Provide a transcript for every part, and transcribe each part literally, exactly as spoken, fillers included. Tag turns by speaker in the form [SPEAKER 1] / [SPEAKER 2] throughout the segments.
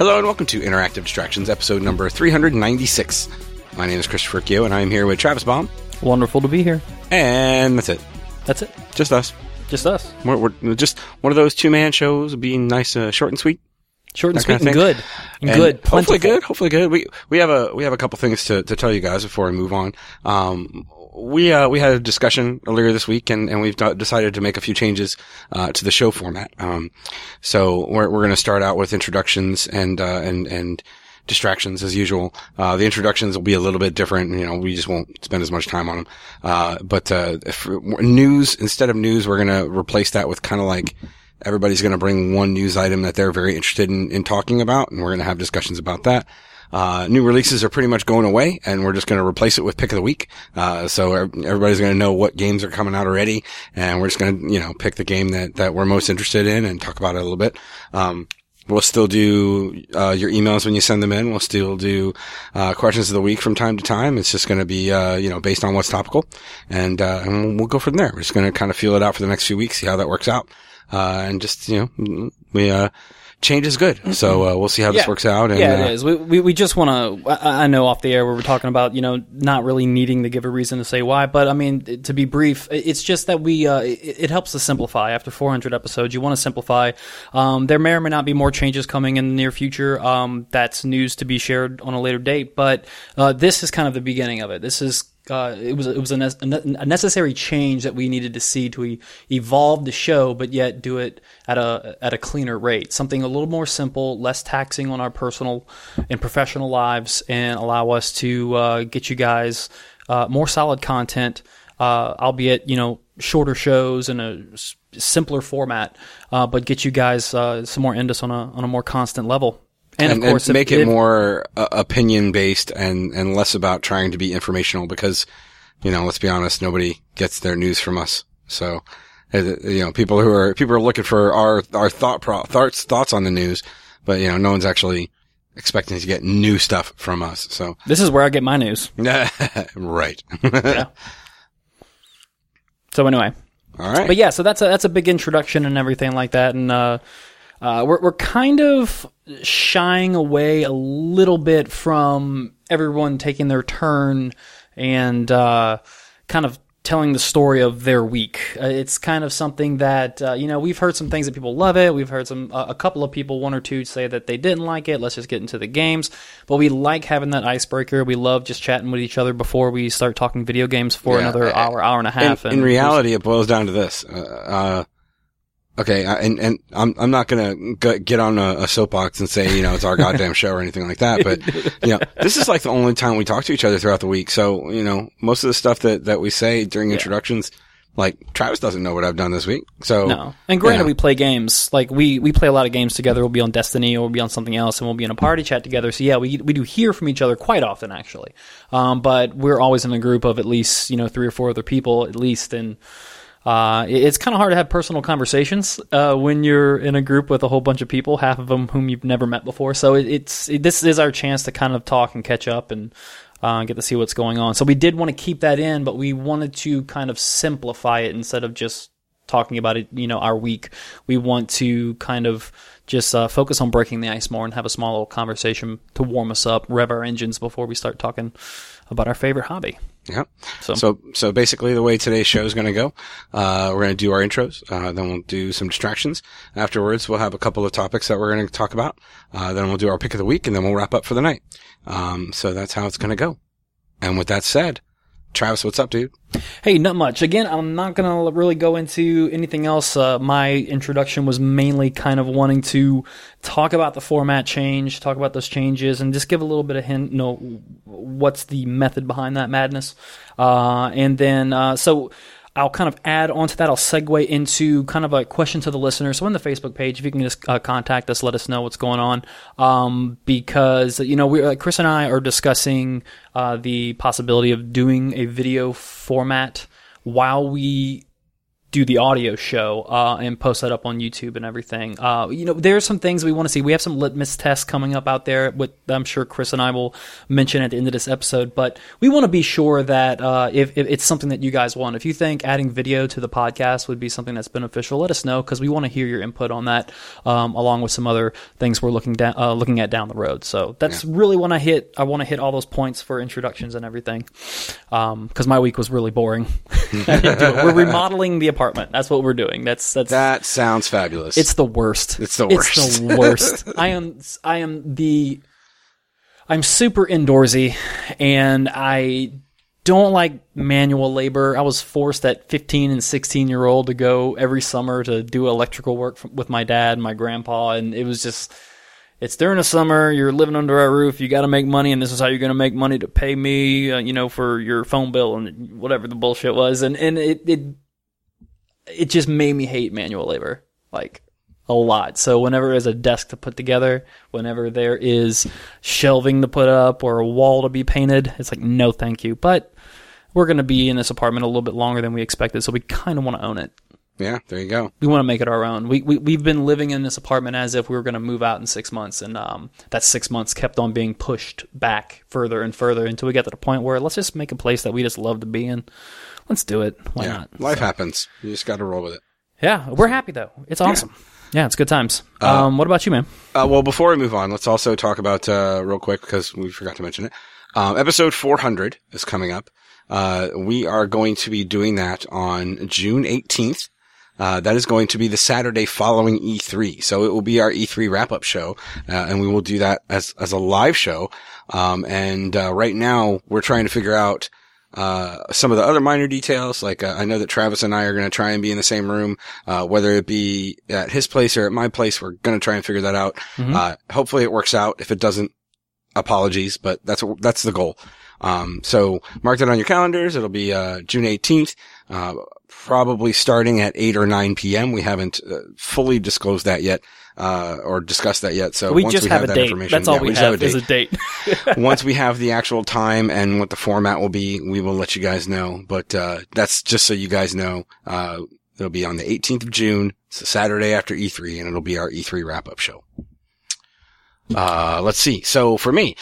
[SPEAKER 1] Hello and welcome to Interactive Distractions, episode number three ninety-six. My name is Christopher Kyo, and I am here with Travis Baum.
[SPEAKER 2] Wonderful to be here.
[SPEAKER 1] And that's it.
[SPEAKER 2] That's it.
[SPEAKER 1] Just us.
[SPEAKER 2] Just us.
[SPEAKER 1] We're, we're just one of those two-man shows, being nice, uh, short and sweet.
[SPEAKER 2] Short and
[SPEAKER 1] that
[SPEAKER 2] sweet
[SPEAKER 1] kind of
[SPEAKER 2] and good. And
[SPEAKER 1] and
[SPEAKER 2] good.
[SPEAKER 1] Hopefully
[SPEAKER 2] Plentiful.
[SPEAKER 1] good. Hopefully good. We we have a we have a couple things to, to tell you guys before we move on. Um, we uh we had a discussion earlier this week, and, and we've d- decided to make a few changes uh to the show format. Um, so we're we're going to start out with introductions and uh and and distractions as usual. Uh, the introductions will be a little bit different. You know, we just won't spend as much time on them. Uh, but uh, if news instead of news, we're going to replace that with kind of like. Everybody's going to bring one news item that they're very interested in, in talking about, and we're going to have discussions about that. Uh, new releases are pretty much going away, and we're just going to replace it with pick of the week. Uh, so everybody's going to know what games are coming out already, and we're just going to, you know, pick the game that, that we're most interested in and talk about it a little bit. Um, we'll still do, uh, your emails when you send them in. We'll still do, uh, questions of the week from time to time. It's just going to be, uh, you know, based on what's topical, and, uh, and we'll go from there. We're just going to kind of feel it out for the next few weeks, see how that works out. Uh, and just, you know, we, uh, change is good. So, uh, we'll see how
[SPEAKER 2] yeah.
[SPEAKER 1] this works out. And,
[SPEAKER 2] yeah, it
[SPEAKER 1] uh,
[SPEAKER 2] is. We, we, we just want to, I, I know off the air where we're talking about, you know, not really needing to give a reason to say why, but I mean, to be brief, it's just that we, uh, it, it helps to simplify. After four hundred episodes, you want to simplify. Um, there may or may not be more changes coming in the near future. Um, that's news to be shared on a later date, but, uh, this is kind of the beginning of it. This is, Uh, it was it was a, ne- a necessary change that we needed to see to e- evolve the show, but yet do it at a at a cleaner rate. Something a little more simple, less taxing on our personal and professional lives, and allow us to uh, get you guys uh, more solid content, uh, albeit you know shorter shows in a s- simpler format, uh, but get you guys uh, some more into us on a on a more constant level. And,
[SPEAKER 1] and,
[SPEAKER 2] of course,
[SPEAKER 1] and
[SPEAKER 2] if,
[SPEAKER 1] make it
[SPEAKER 2] if,
[SPEAKER 1] more uh, opinion based and, and less about trying to be informational because, you know, let's be honest, nobody gets their news from us. So, uh, you know, people who are, people are looking for our, our thought pro, thoughts, thoughts on the news, but, you know, no one's actually expecting to get new stuff from us. So.
[SPEAKER 2] This is where I get my news.
[SPEAKER 1] Right.
[SPEAKER 2] Yeah. So anyway.
[SPEAKER 1] All right.
[SPEAKER 2] But yeah, so that's a, that's a big introduction and everything like that. And, uh, Uh, we're we're kind of shying away a little bit from everyone taking their turn and uh, kind of telling the story of their week. Uh, it's kind of something that uh, you know we've heard some things that people love it. We've heard some uh, a couple of people, one or two, say that they didn't like it. Let's just get into the games. But we like having that icebreaker. We love just chatting with each other before we start talking video games for
[SPEAKER 1] yeah,
[SPEAKER 2] another hour, hour and a half.
[SPEAKER 1] In,
[SPEAKER 2] and
[SPEAKER 1] in reality, it boils down to this. Uh, uh Okay, and and I'm I'm not gonna get on a, a soapbox and say you know it's our goddamn show or anything like that, but you know this is like the only time we talk to each other throughout the week. So you know most of the stuff that that we say during
[SPEAKER 2] yeah.
[SPEAKER 1] introductions, like Travis doesn't know what I've done this week. So
[SPEAKER 2] no, and granted,
[SPEAKER 1] you know.
[SPEAKER 2] we play games like we we play a lot of games together. We'll be on Destiny or we'll be on something else, and we'll be in a party chat together. So yeah, we we do hear from each other quite often actually, um, but we're always in a group of at least you know three or four other people at least, and. Uh, it's kind of hard to have personal conversations, uh, when you're in a group with a whole bunch of people, half of them whom you've never met before. So it, it's, it, this is our chance to kind of talk and catch up and, uh, get to see what's going on. So we did want to keep that in, but we wanted to kind of simplify it instead of just talking about it, you know, our week. We want to kind of just, uh, focus on breaking the ice more and have a small little conversation to warm us up, rev our engines before we start talking about our favorite hobby.
[SPEAKER 1] Yeah.
[SPEAKER 2] So,
[SPEAKER 1] so, so basically the way today's show is going to go, uh, we're going to do our intros, uh, then we'll do some distractions. Afterwards, we'll have a couple of topics that we're going to talk about. Uh, then we'll do our pick of the week and then we'll wrap up for the night. Um, so that's how it's going to go. And with that said, Travis, what's up, dude?
[SPEAKER 2] Hey, not much. Again, I'm not going to really go into anything else. Uh, my introduction was mainly kind of wanting to talk about the format change, talk about those changes, and just give a little bit of hint, you know, what's the method behind that madness. Uh, and then, uh, so I'll kind of add onto that. I'll segue into kind of a question to the listener. So on the Facebook page, if you can just uh, contact us, let us know what's going on. Um, because, you know, we, uh, Chris and I are discussing uh, the possibility of doing a video format while we do the audio show uh, and post that up on YouTube and everything. Uh, you know, there are some things we want to see. We have some litmus tests coming up out there, with I'm sure Chris and I will mention at the end of this episode. But we want to be sure that uh, if, if it's something that you guys want, if you think adding video to the podcast would be something that's beneficial, let us know, because we want to hear your input on that, um, along with some other things we're looking down, uh, looking at down the road. So that's yeah. really when I hit. I want to hit all those points for introductions and everything, because um, my week was really boring. I didn't do it. We're remodeling the apartment. That's what we're doing. That's that's
[SPEAKER 1] that sounds fabulous.
[SPEAKER 2] It's the worst.
[SPEAKER 1] It's the worst.
[SPEAKER 2] It's the worst. I am I am the I'm super indoorsy, and I don't like manual labor. I was forced at fifteen and sixteen year old to go every summer to do electrical work from, with my dad and my grandpa, and it was just. It's during the summer, you're living under our roof, you got to make money, and this is how you're going to make money to pay me, uh, you know, for your phone bill and whatever the bullshit was. And, and it, it, it just made me hate manual labor, like, a lot. So whenever there's a desk to put together, whenever there is shelving to put up or a wall to be painted, it's like, no, thank you. But we're going to be in this apartment a little bit longer than we expected, so we kind of want to own it.
[SPEAKER 1] Yeah, there you go.
[SPEAKER 2] We want to make it our own. We, we, we've been living in this apartment as if we were going to move out in six months, and um, that six months kept on being pushed back further and further until we get to the point where let's just make a place that we just love to be in. Let's do it. Why
[SPEAKER 1] yeah.
[SPEAKER 2] not?
[SPEAKER 1] Life
[SPEAKER 2] so.
[SPEAKER 1] happens. You just got to roll with it.
[SPEAKER 2] Yeah, we're happy, though. It's awesome. Yeah, yeah it's good times.
[SPEAKER 1] Uh,
[SPEAKER 2] um, what about you, man?
[SPEAKER 1] Uh, well, before we move on, let's also talk about, uh, real quick, because we forgot to mention it, um, episode four hundred is coming up. Uh, we are going to be doing that on June eighteenth. Uh, that is going to be the Saturday following E three. So it will be our E three wrap-up show, uh, and we will do that as, as a live show. Um, and, uh, right now we're trying to figure out, uh, some of the other minor details. Like, uh, I know that Travis and I are going to try and be in the same room, uh, whether it be at his place or at my place. We're going to try and figure that out. Mm-hmm. Uh, hopefully it works out. If it doesn't, apologies, but that's, that's the goal. Um, so mark that on your calendars. It'll be, uh, June eighteenth, uh, probably starting at eight or nine p.m. We haven't uh, fully disclosed that yet, uh, or discussed that yet. So
[SPEAKER 2] we
[SPEAKER 1] once
[SPEAKER 2] just
[SPEAKER 1] we
[SPEAKER 2] have,
[SPEAKER 1] have
[SPEAKER 2] a
[SPEAKER 1] that
[SPEAKER 2] date.
[SPEAKER 1] information,
[SPEAKER 2] That's all
[SPEAKER 1] yeah,
[SPEAKER 2] we,
[SPEAKER 1] we
[SPEAKER 2] have,
[SPEAKER 1] have a
[SPEAKER 2] is a date.
[SPEAKER 1] Once we have the actual time and what the format will be, we will let you guys know. But, uh, that's just so you guys know, uh, it'll be on the eighteenth of June. It's a Saturday after E three, and it'll be our E three wrap-up show. Uh, let's see. So for me,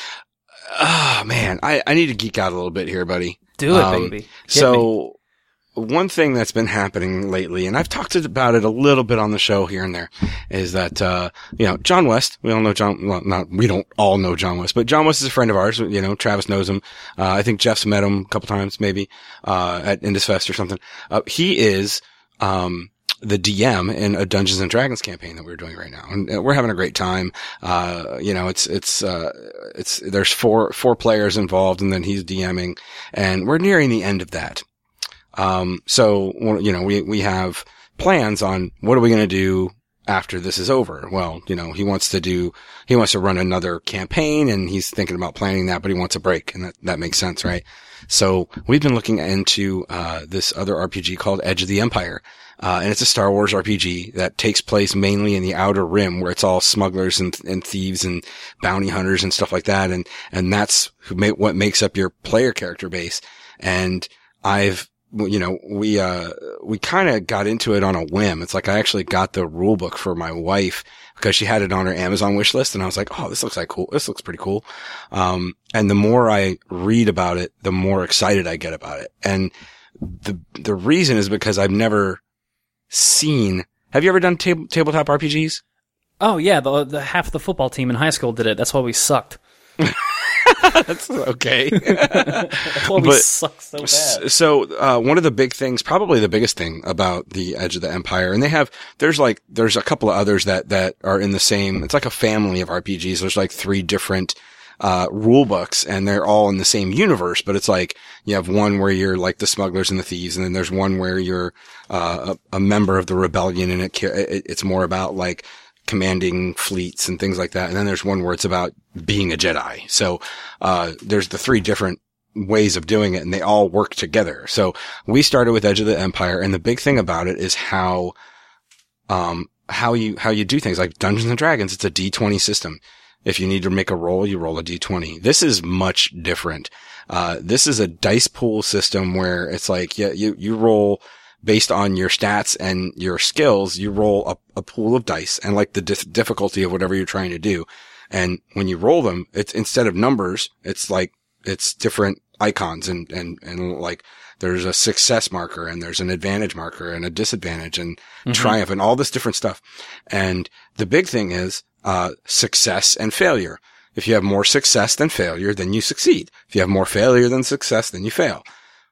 [SPEAKER 1] oh man, I, I need to geek out a little bit here, buddy.
[SPEAKER 2] Do it,
[SPEAKER 1] um,
[SPEAKER 2] baby. Hit
[SPEAKER 1] so me. One thing that's been happening lately, and I've talked about it a little bit on the show here and there, is that, uh, you know, John West, we all know John, well, not, we don't all know John West, but John West is a friend of ours. You know, Travis knows him. Uh, I think Jeff's met him a couple times, maybe, uh, at Indus Fest or something. Uh, he is, um, the D M in a Dungeons and Dragons campaign that we're doing right now. And we're having a great time. Uh, you know, it's, it's, uh, it's, there's four, four players involved, and then he's DMing, and we're nearing the end of that. Um, so, you know, we, we have plans on what are we going to do after this is over. Well, you know, he wants to do, he wants to run another campaign, and he's thinking about planning that, but he wants a break, and that, that makes sense, right? So we've been looking into, uh, this other R P G called Edge of the Empire. Uh, and it's a Star Wars R P G that takes place mainly in the Outer Rim, where it's all smugglers and, and thieves and bounty hunters and stuff like that. And, and that's who ma- what makes up your player character base. And I've, you know, we, uh, we kind of got into it on a whim. It's like I actually got the rule book for my wife because she had it on her Amazon wish list. And I was like, oh, this looks like cool. This looks pretty cool. Um, and the more I read about it, the more excited I get about it. And the, the reason is because I've never seen. Have you ever done table, tabletop R P Gs?
[SPEAKER 2] Oh yeah, the, the half the football team in high school did it. That's why we sucked.
[SPEAKER 1] That's okay.
[SPEAKER 2] That's why we but, suck so bad.
[SPEAKER 1] So uh, one of the big things, probably the biggest thing about the Edge of the Empire, and they have there's like there's a couple of others that that are in the same. It's like a family of R P Gs. There's like three different uh, rule books, and they're all in the same universe, but it's like you have one where you're like the smugglers and the thieves, and then there's one where you're uh, a, a member of the rebellion, and it, it it's more about like commanding fleets and things like that. And then there's one where it's about being a Jedi. So uh there's the three different ways of doing it, and they all work together. So we started with Edge of the Empire, and the big thing about it is how um how you how you do things. Like Dungeons and Dragons, it's a D twenty system. If you need to make a roll, you roll a D twenty. This is much different. Uh, this is a dice pool system where it's like, yeah, you, you roll based on your stats and your skills, you roll a, a pool of dice and like the dis- difficulty of whatever you're trying to do. And when you roll them, it's instead of numbers, it's like, it's different icons and, and, and like there's a success marker and there's an advantage marker and a disadvantage and mm-hmm. triumph and all this different stuff. And the big thing is, uh, success and failure. If you have more success than failure, then you succeed. If you have more failure than success, then you fail.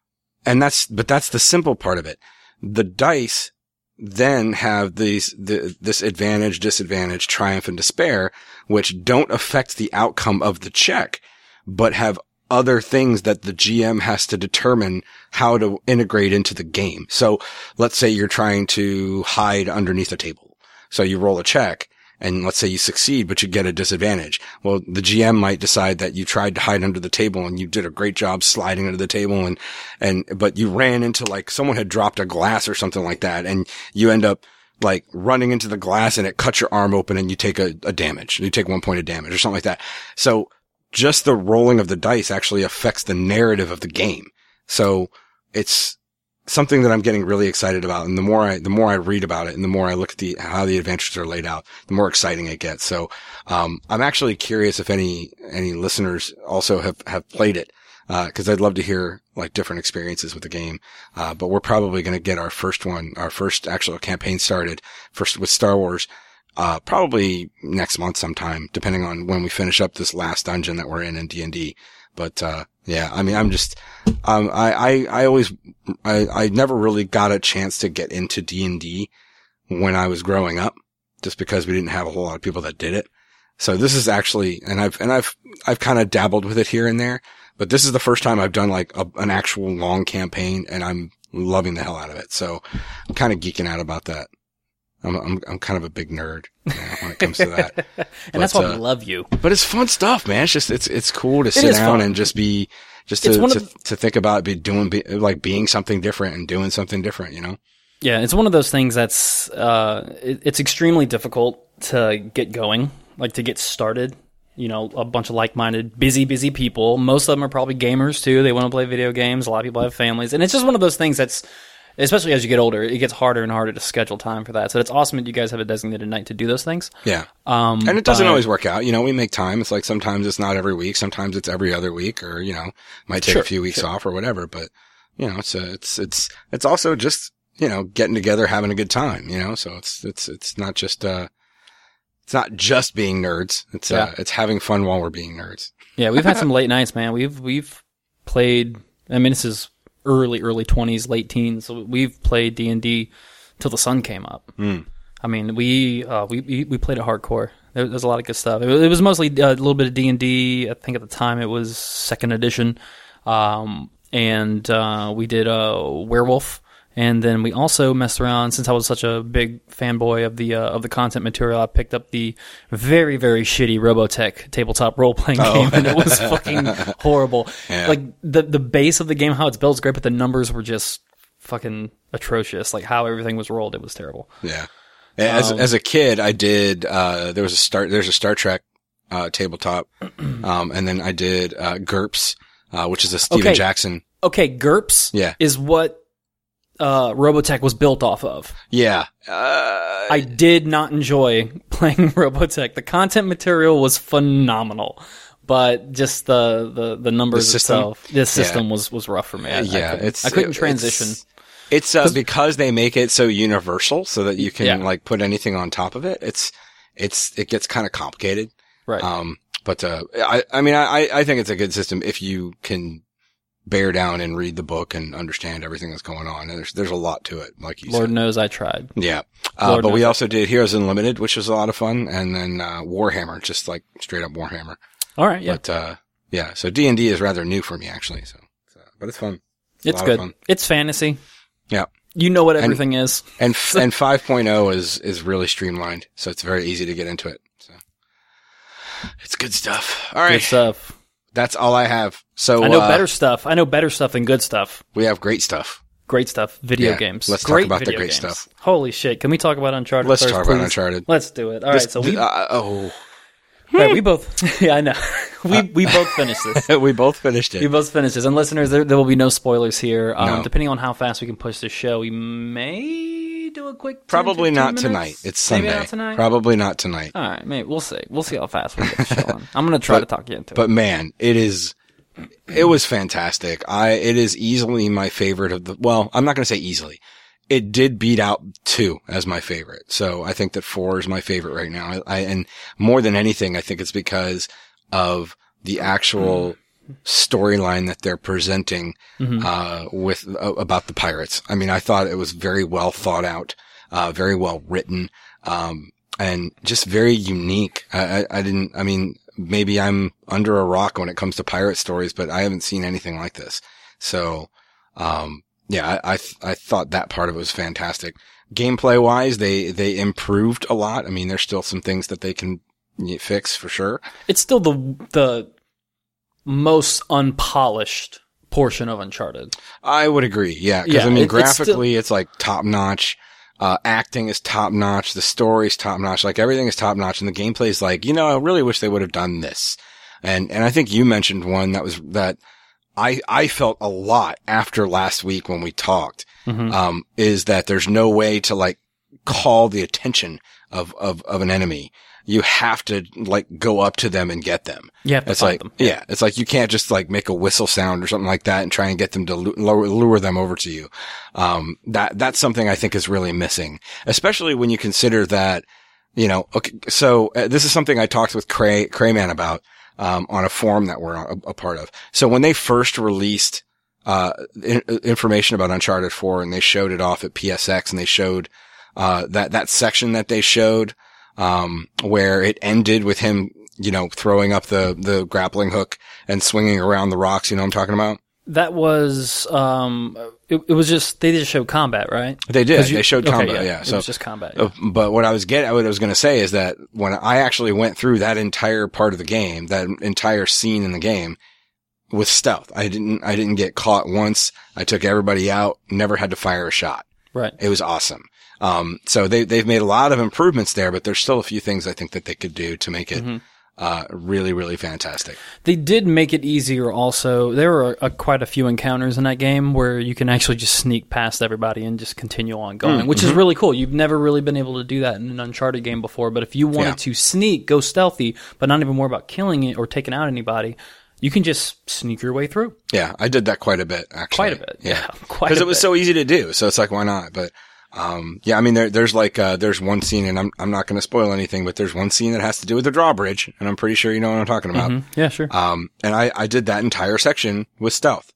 [SPEAKER 1] And that's, but that's the simple part of it. The dice then have these, the, this advantage, disadvantage, triumph, and despair, which don't affect the outcome of the check, but have other things that the G M has to determine how to integrate into the game. So let's say you're trying to hide underneath a table. So you roll a check and let's say you succeed, but you get a disadvantage. Well, the G M might decide that you tried to hide under the table and you did a great job sliding under the table and, and, but you ran into like someone had dropped a glass or something like that and you end up like running into the glass and it cuts your arm open and you take a, a damage. You take one point of damage or something like that. So just the rolling of the dice actually affects the narrative of the game. So it's something that I'm getting really excited about. And the more I, the more I read about it and the more I look at the, how the adventures are laid out, the more exciting it gets. So, um, I'm actually curious if any, any listeners also have, have played it. Uh, cause I'd love to hear like different experiences with the game. Uh, but we're probably going to get our first one, our first actual campaign started first with Star Wars. Uh, probably next month sometime, depending on when we finish up this last dungeon that we're in in D and D. But, uh, yeah, I mean, I'm just, um, I, I, I always, I, I never really got a chance to get into D and D when I was growing up, just because we didn't have a whole lot of people that did it. So this is actually, and I've, and I've, I've kind of dabbled with it here and there, but this is the first time I've done like a, an actual long campaign and I'm loving the hell out of it. So I'm kind of geeking out about that. I'm, I'm, I'm kind of a big nerd you know, when it comes to that.
[SPEAKER 2] and
[SPEAKER 1] but,
[SPEAKER 2] that's why
[SPEAKER 1] uh,
[SPEAKER 2] we love you.
[SPEAKER 1] But it's fun stuff, man. It's just, it's, it's cool to sit down
[SPEAKER 2] fun.
[SPEAKER 1] and just be, just to, to, to think about be doing, be, like being something different and doing something different, you know?
[SPEAKER 2] Yeah, it's one of those things that's, uh, it, it's extremely difficult to get going, like to get started. You know, a bunch of like-minded, busy, busy people. Most of them are probably gamers too. They want to play video games. A lot of people have families. And it's just one of those things that's, especially as you get older, it gets harder and harder to schedule time for that. So it's awesome that you guys have a designated night to do those things.
[SPEAKER 1] Yeah.
[SPEAKER 2] Um,
[SPEAKER 1] and it doesn't
[SPEAKER 2] but,
[SPEAKER 1] always work out. You know, we make time. It's like sometimes it's not every week. Sometimes it's every other week or, you know, might take
[SPEAKER 2] sure,
[SPEAKER 1] a few weeks
[SPEAKER 2] sure.
[SPEAKER 1] off or whatever. But, you know, it's, a, it's, it's, it's also just, you know, getting together, having a good time, you know? So it's, it's, it's not just, uh, it's not just being nerds. It's,
[SPEAKER 2] yeah.
[SPEAKER 1] uh, it's having fun while we're being nerds.
[SPEAKER 2] Yeah. We've had some late nights, man. We've, we've played, I mean, this is, early, early twenties, late teens. So we've played D and D till the sun came up.
[SPEAKER 1] Mm.
[SPEAKER 2] I mean, we, uh, we, we played it hardcore. There, there's a lot of good stuff. It was, it was mostly a little bit of D and D. I think at the time it was second edition. Um, and, uh, we did, uh, Werewolf. And then we also messed around, since I was such a big fanboy of the, uh, of the content material, I picked up the very, very shitty Robotech tabletop role-playing
[SPEAKER 1] oh.
[SPEAKER 2] game, and it was fucking horrible.
[SPEAKER 1] Yeah.
[SPEAKER 2] Like, the, the base of the game, how it's built is great, but the numbers were just fucking atrocious. Like, how everything was rolled, it was terrible.
[SPEAKER 1] Yeah. As,
[SPEAKER 2] Um,
[SPEAKER 1] as a kid, I did, uh, there was a Star, there's a Star Trek, uh, tabletop. um, and then I did, uh, GURPS, uh, which is a Steven
[SPEAKER 2] Okay.
[SPEAKER 1] Jackson.
[SPEAKER 2] Okay, GURPS
[SPEAKER 1] Yeah.
[SPEAKER 2] is what uh, Robotech was built off of.
[SPEAKER 1] Yeah. Uh,
[SPEAKER 2] I did not enjoy playing Robotech. The content material was phenomenal, but just the, the, the numbers
[SPEAKER 1] The system?
[SPEAKER 2] itself, the system
[SPEAKER 1] Yeah.
[SPEAKER 2] was, was rough for me. I,
[SPEAKER 1] yeah,
[SPEAKER 2] I couldn't,
[SPEAKER 1] it's,
[SPEAKER 2] I couldn't
[SPEAKER 1] it-
[SPEAKER 2] transition.
[SPEAKER 1] It's, it's uh, because they make it so universal so that you can
[SPEAKER 2] Yeah.
[SPEAKER 1] like put anything on top of it. It's, it's, it gets kind of complicated.
[SPEAKER 2] Right.
[SPEAKER 1] Um, but, uh, I, I mean, I, I think it's a good system if you can bear down and read the book and understand everything that's going on. And there's, there's a lot to it, like you
[SPEAKER 2] Lord
[SPEAKER 1] said.
[SPEAKER 2] knows I tried.
[SPEAKER 1] Yeah. Uh,
[SPEAKER 2] Lord
[SPEAKER 1] but we
[SPEAKER 2] knows.
[SPEAKER 1] also did Heroes Unlimited, which was a lot of fun. And then, uh, Warhammer, just like straight up Warhammer.
[SPEAKER 2] All right. Yeah.
[SPEAKER 1] But, uh, yeah, so D and D is rather new for me actually. So, so but it's fun. It's, a
[SPEAKER 2] It's
[SPEAKER 1] lot
[SPEAKER 2] good.
[SPEAKER 1] of fun.
[SPEAKER 2] It's fantasy.
[SPEAKER 1] Yeah.
[SPEAKER 2] You know what everything is.
[SPEAKER 1] And, f- and five point oh is, is really streamlined. So it's very easy to get into it. So it's good stuff. All right.
[SPEAKER 2] Good stuff.
[SPEAKER 1] That's all I have. So
[SPEAKER 2] I know
[SPEAKER 1] uh,
[SPEAKER 2] better stuff. I know better stuff than good stuff.
[SPEAKER 1] we have great stuff.
[SPEAKER 2] Great stuff. Video
[SPEAKER 1] Yeah,
[SPEAKER 2] games.
[SPEAKER 1] let's talk
[SPEAKER 2] great
[SPEAKER 1] about the
[SPEAKER 2] video
[SPEAKER 1] great
[SPEAKER 2] games.
[SPEAKER 1] stuff.
[SPEAKER 2] Holy shit. Can we talk about Uncharted
[SPEAKER 1] Let's
[SPEAKER 2] first,
[SPEAKER 1] talk about
[SPEAKER 2] please?
[SPEAKER 1] Uncharted.
[SPEAKER 2] Let's do it. All
[SPEAKER 1] This-
[SPEAKER 2] right. So
[SPEAKER 1] th-
[SPEAKER 2] we
[SPEAKER 1] uh, oh,
[SPEAKER 2] Right, we both. Yeah, I know. We we both finished this.
[SPEAKER 1] We both finished it.
[SPEAKER 2] We both finished this. And listeners, there, there will be no spoilers here. Um,
[SPEAKER 1] No.
[SPEAKER 2] Depending on how fast we can push this show, we may do a quick. ten,
[SPEAKER 1] Probably not
[SPEAKER 2] minutes.
[SPEAKER 1] tonight. It's Sunday.
[SPEAKER 2] Maybe not tonight.
[SPEAKER 1] Probably not tonight.
[SPEAKER 2] All right, maybe we'll see. We'll see how fast we get the show on. I'm going to try
[SPEAKER 1] But-
[SPEAKER 2] to talk you into
[SPEAKER 1] But
[SPEAKER 2] it.
[SPEAKER 1] man, it is, it was fantastic. I, it is easily my favorite of the, well, I'm not going to say easily. It did beat out two as my favorite. So I think that four is my favorite right now. I, I and more than anything, I think it's because of the actual storyline that they're presenting,
[SPEAKER 2] Mm-hmm.
[SPEAKER 1] uh, with, uh, about the pirates. I mean, I thought it was very well thought out, uh, very well written, um, and just very unique. I, I, I didn't, I mean, maybe I'm under a rock when it comes to pirate stories, but I haven't seen anything like this. So, um, yeah, I, I, th- I thought that part of it was fantastic. Gameplay wise, they, they improved a lot. I mean, there's still some things that they can fix for sure.
[SPEAKER 2] It's still the the most unpolished portion of Uncharted.
[SPEAKER 1] I would agree. Yeah. Cause
[SPEAKER 2] Yeah,
[SPEAKER 1] I mean,
[SPEAKER 2] it- it's
[SPEAKER 1] graphically, it's, like top notch. Uh, acting is top notch. The story's top notch. Like everything is top notch. And the gameplay is like, you know, I really wish they would have done this. And, and I think you mentioned one that was that I, I felt a lot after last week when we talked,
[SPEAKER 2] Mm-hmm.
[SPEAKER 1] um, is that there's no way to like call the attention of, of, of an enemy. You have to like go up to them and get them.
[SPEAKER 2] You have to
[SPEAKER 1] It's
[SPEAKER 2] find
[SPEAKER 1] like,
[SPEAKER 2] them.
[SPEAKER 1] yeah, it's like you can't just like make a whistle sound or something like that and try and get them to lu- lure, lure them over to you. Um, that, that's something I think is really missing, especially when you consider that, you know, okay, so uh, this is something I talked with Cray, Crayman about, um, on a forum that we're a, a part of. So when they first released, uh, in, information about Uncharted four and they showed it off at P S X and they showed, uh, that, that section that they showed, um, where it ended with him, you know, throwing up the, the grappling hook and swinging around the rocks. You know what I'm talking about?
[SPEAKER 2] That was um, it, it was just they just showed combat, right?
[SPEAKER 1] They did.
[SPEAKER 2] 'Cause you-
[SPEAKER 1] They showed
[SPEAKER 2] okay,
[SPEAKER 1] combat. Yeah.
[SPEAKER 2] it
[SPEAKER 1] So,
[SPEAKER 2] was just combat.
[SPEAKER 1] uh, but what I was getting, what I was going to say is that when I actually went through that entire part of the game, that entire scene in the game with stealth, I didn't, I didn't get caught once. I took everybody out, never had to fire a shot.
[SPEAKER 2] Right.
[SPEAKER 1] It was awesome. Um, so they, they've made a lot of improvements there, but there's still a few things I think that they could do to make it,
[SPEAKER 2] Mm-hmm.
[SPEAKER 1] uh, really, really fantastic.
[SPEAKER 2] They did make it easier also. There were a, quite a few encounters in that game where you can actually just sneak past everybody and just continue on going,
[SPEAKER 1] Mm,
[SPEAKER 2] which
[SPEAKER 1] mm-hmm.
[SPEAKER 2] is really cool. You've never really been able to do that in an Uncharted game before, but if you wanted
[SPEAKER 1] Yeah.
[SPEAKER 2] to sneak, go stealthy, but not even more about killing it or taking out anybody, you can just sneak your way through.
[SPEAKER 1] Yeah, I did that quite a bit, actually.
[SPEAKER 2] Quite a bit. Yeah, quite
[SPEAKER 1] Because
[SPEAKER 2] a
[SPEAKER 1] it was
[SPEAKER 2] bit.
[SPEAKER 1] so easy to do. So it's like, why not? But, um, yeah, I mean, there, there's like, uh, there's one scene, and I'm, I'm not going to spoil anything, but there's one scene that has to do with the drawbridge, and I'm pretty sure you know what I'm talking about.
[SPEAKER 2] Mhm. Yeah, sure.
[SPEAKER 1] Um, and I, I did that entire section with stealth.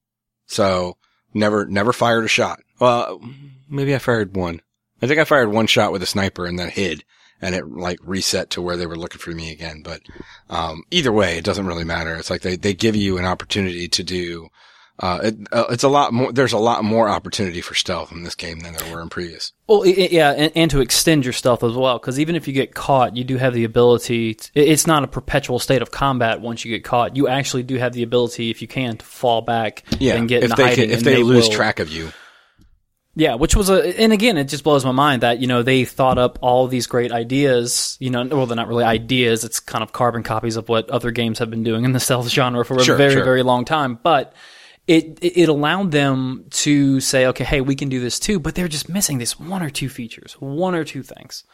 [SPEAKER 1] So never, never fired a shot. Well, maybe I fired one. I think I fired one shot with a sniper and then hid. And it like reset to where they were looking for me again. But, um, either way, it doesn't really matter. It's like they, they give you an opportunity to do, uh, it, uh, it's a lot more, there's a lot more opportunity for stealth in this game than there were in previous.
[SPEAKER 2] Well, i- i- yeah, and, and to extend your stealth as well, because even if you get caught, you do have the ability. To, it- it's not a perpetual state of combat once you get caught. You actually do have the ability, if you can, to fall back
[SPEAKER 1] Yeah.
[SPEAKER 2] and get
[SPEAKER 1] if
[SPEAKER 2] into
[SPEAKER 1] they,
[SPEAKER 2] hiding.
[SPEAKER 1] can, if
[SPEAKER 2] and
[SPEAKER 1] they, lose
[SPEAKER 2] will-
[SPEAKER 1] track of you.
[SPEAKER 2] Yeah, which was a, and again, it just blows my mind that, you know, they thought up all these great ideas, you know, well, they're not really ideas, it's kind of carbon copies of what other games have been doing in the stealth genre for a
[SPEAKER 1] Sure,
[SPEAKER 2] very,
[SPEAKER 1] sure.
[SPEAKER 2] very long time, but it, it it allowed them to say, okay, hey, we can do this too, but they're just missing this one or two features, one or two things.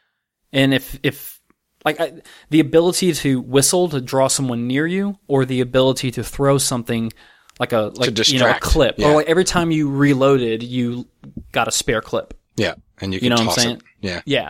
[SPEAKER 2] And if, if, like, I, the ability to whistle to draw someone near you, or the ability to throw something like a like you know a
[SPEAKER 1] distract.
[SPEAKER 2] clip,
[SPEAKER 1] Yeah.
[SPEAKER 2] or like every time you reloaded, you got a spare clip.
[SPEAKER 1] Yeah. And you can
[SPEAKER 2] You know what I'm
[SPEAKER 1] toss
[SPEAKER 2] saying?
[SPEAKER 1] it. Yeah.
[SPEAKER 2] Yeah,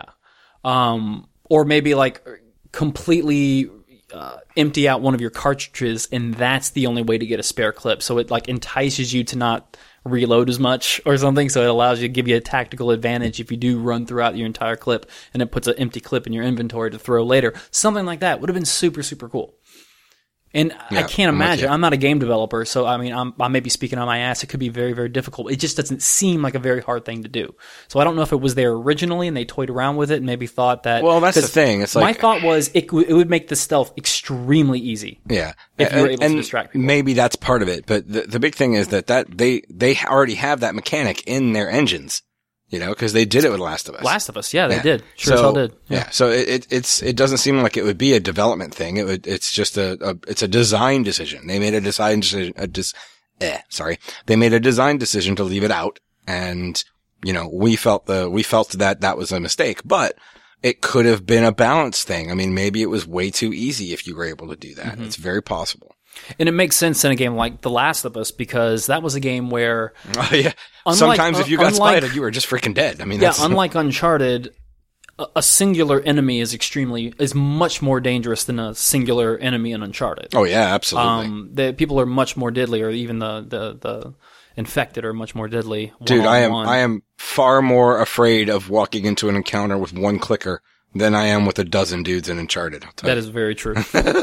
[SPEAKER 2] um, or maybe like completely uh, empty out one of your cartridges, and that's the only way to get a spare clip. So it like entices you to not reload as much or something. So it allows you to give you a tactical advantage if you do run throughout your entire clip, and it puts an empty clip in your inventory to throw later. Something like that would have been super super cool. And I
[SPEAKER 1] Yeah,
[SPEAKER 2] can't
[SPEAKER 1] I'm with
[SPEAKER 2] imagine.
[SPEAKER 1] you.
[SPEAKER 2] I'm not a game developer, so I mean, I'm, I may be speaking on my ass. It could be very, very difficult. It just doesn't seem like a very hard thing to do. So I don't know if it was there originally and they toyed around with it and maybe thought that.
[SPEAKER 1] Well, that's the
[SPEAKER 2] 'cause
[SPEAKER 1] thing. It's
[SPEAKER 2] my
[SPEAKER 1] like,
[SPEAKER 2] thought was it, w- it would make the stealth extremely easy.
[SPEAKER 1] yeah.
[SPEAKER 2] If you were
[SPEAKER 1] And-
[SPEAKER 2] able to
[SPEAKER 1] and
[SPEAKER 2] distract people.
[SPEAKER 1] maybe that's part of it. But the, the big thing is that, that they, they already have that mechanic in their engines. You know, because they did it with Last of Us.
[SPEAKER 2] Last of Us, yeah, they
[SPEAKER 1] Yeah.
[SPEAKER 2] did. Sure
[SPEAKER 1] So,
[SPEAKER 2] as hell did.
[SPEAKER 1] Yeah. So it, it it's it doesn't seem like it would be a development thing. It would it's just a, a it's a design decision. They made a design decision. A dis, eh, sorry, they made a design decision to leave it out, and you know we felt the we felt that that was a mistake, but it could have been a balance thing. I mean, maybe it was way too easy if you were able to do that. Mm-hmm. It's very possible.
[SPEAKER 2] And it makes sense in a game like The Last of Us because that was a game where,
[SPEAKER 1] oh yeah, unlike, sometimes if you got unlike, spotted, you were just freaking dead. I mean,
[SPEAKER 2] yeah,
[SPEAKER 1] that's,
[SPEAKER 2] unlike Uncharted, a, a singular enemy is extremely is much more dangerous than a singular enemy in Uncharted.
[SPEAKER 1] Oh yeah, absolutely.
[SPEAKER 2] Um, the people are much more deadly, or even the the the infected are much more deadly.
[SPEAKER 1] Dude, I am I am far more afraid of walking into an encounter with one clicker than I am with a dozen dudes in Uncharted.
[SPEAKER 2] That is very true.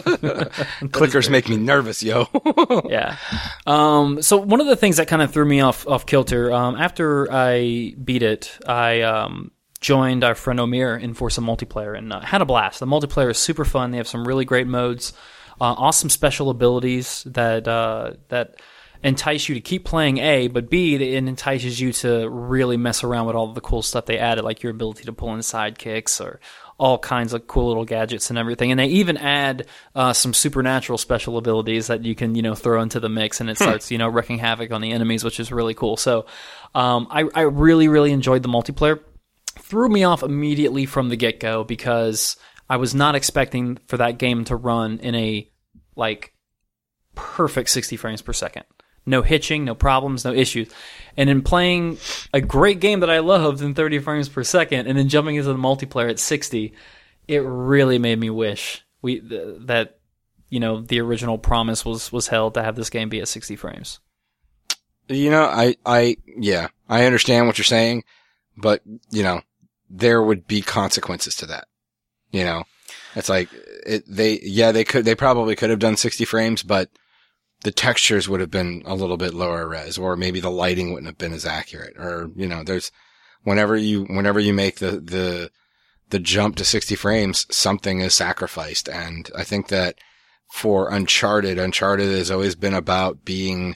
[SPEAKER 1] Clickers make me nervous, yo.
[SPEAKER 2] Yeah. Um, so one of the things that kind of threw me off, off kilter, um, after I beat it, I, um, joined our friend Omir in for some multiplayer and uh, had a blast. The multiplayer is super fun. They have some really great modes, uh, awesome special abilities that, uh, that, entice you to keep playing A, but B, it entices you to really mess around with all the cool stuff they added, like your ability to pull in sidekicks or all kinds of cool little gadgets and everything. And they even add uh, some supernatural special abilities that you can, you know, throw into the mix, and it hmm. starts, you know, wreaking havoc on the enemies, which is really cool. So um, I, I really, really enjoyed the multiplayer. Threw me off immediately from the get-go because I was not expecting for that game to run in a, like, perfect sixty frames per second. No hitching, no problems, no issues. And in playing a great game that I loved in thirty frames per second and then jumping into the multiplayer at sixty, it really made me wish we th- that, you know, the original promise was, was held to have this game be at sixty frames.
[SPEAKER 1] You know, I, I, yeah, I understand what you're saying, but, you know, there would be consequences to that. You know, it's like, it, they, yeah, they could, they probably could have done sixty frames, but the textures would have been a little bit lower res, or maybe the lighting wouldn't have been as accurate, or, you know, there's, whenever you, whenever you make the, the, the jump to sixty frames, something is sacrificed. And I think that for Uncharted, Uncharted has always been about being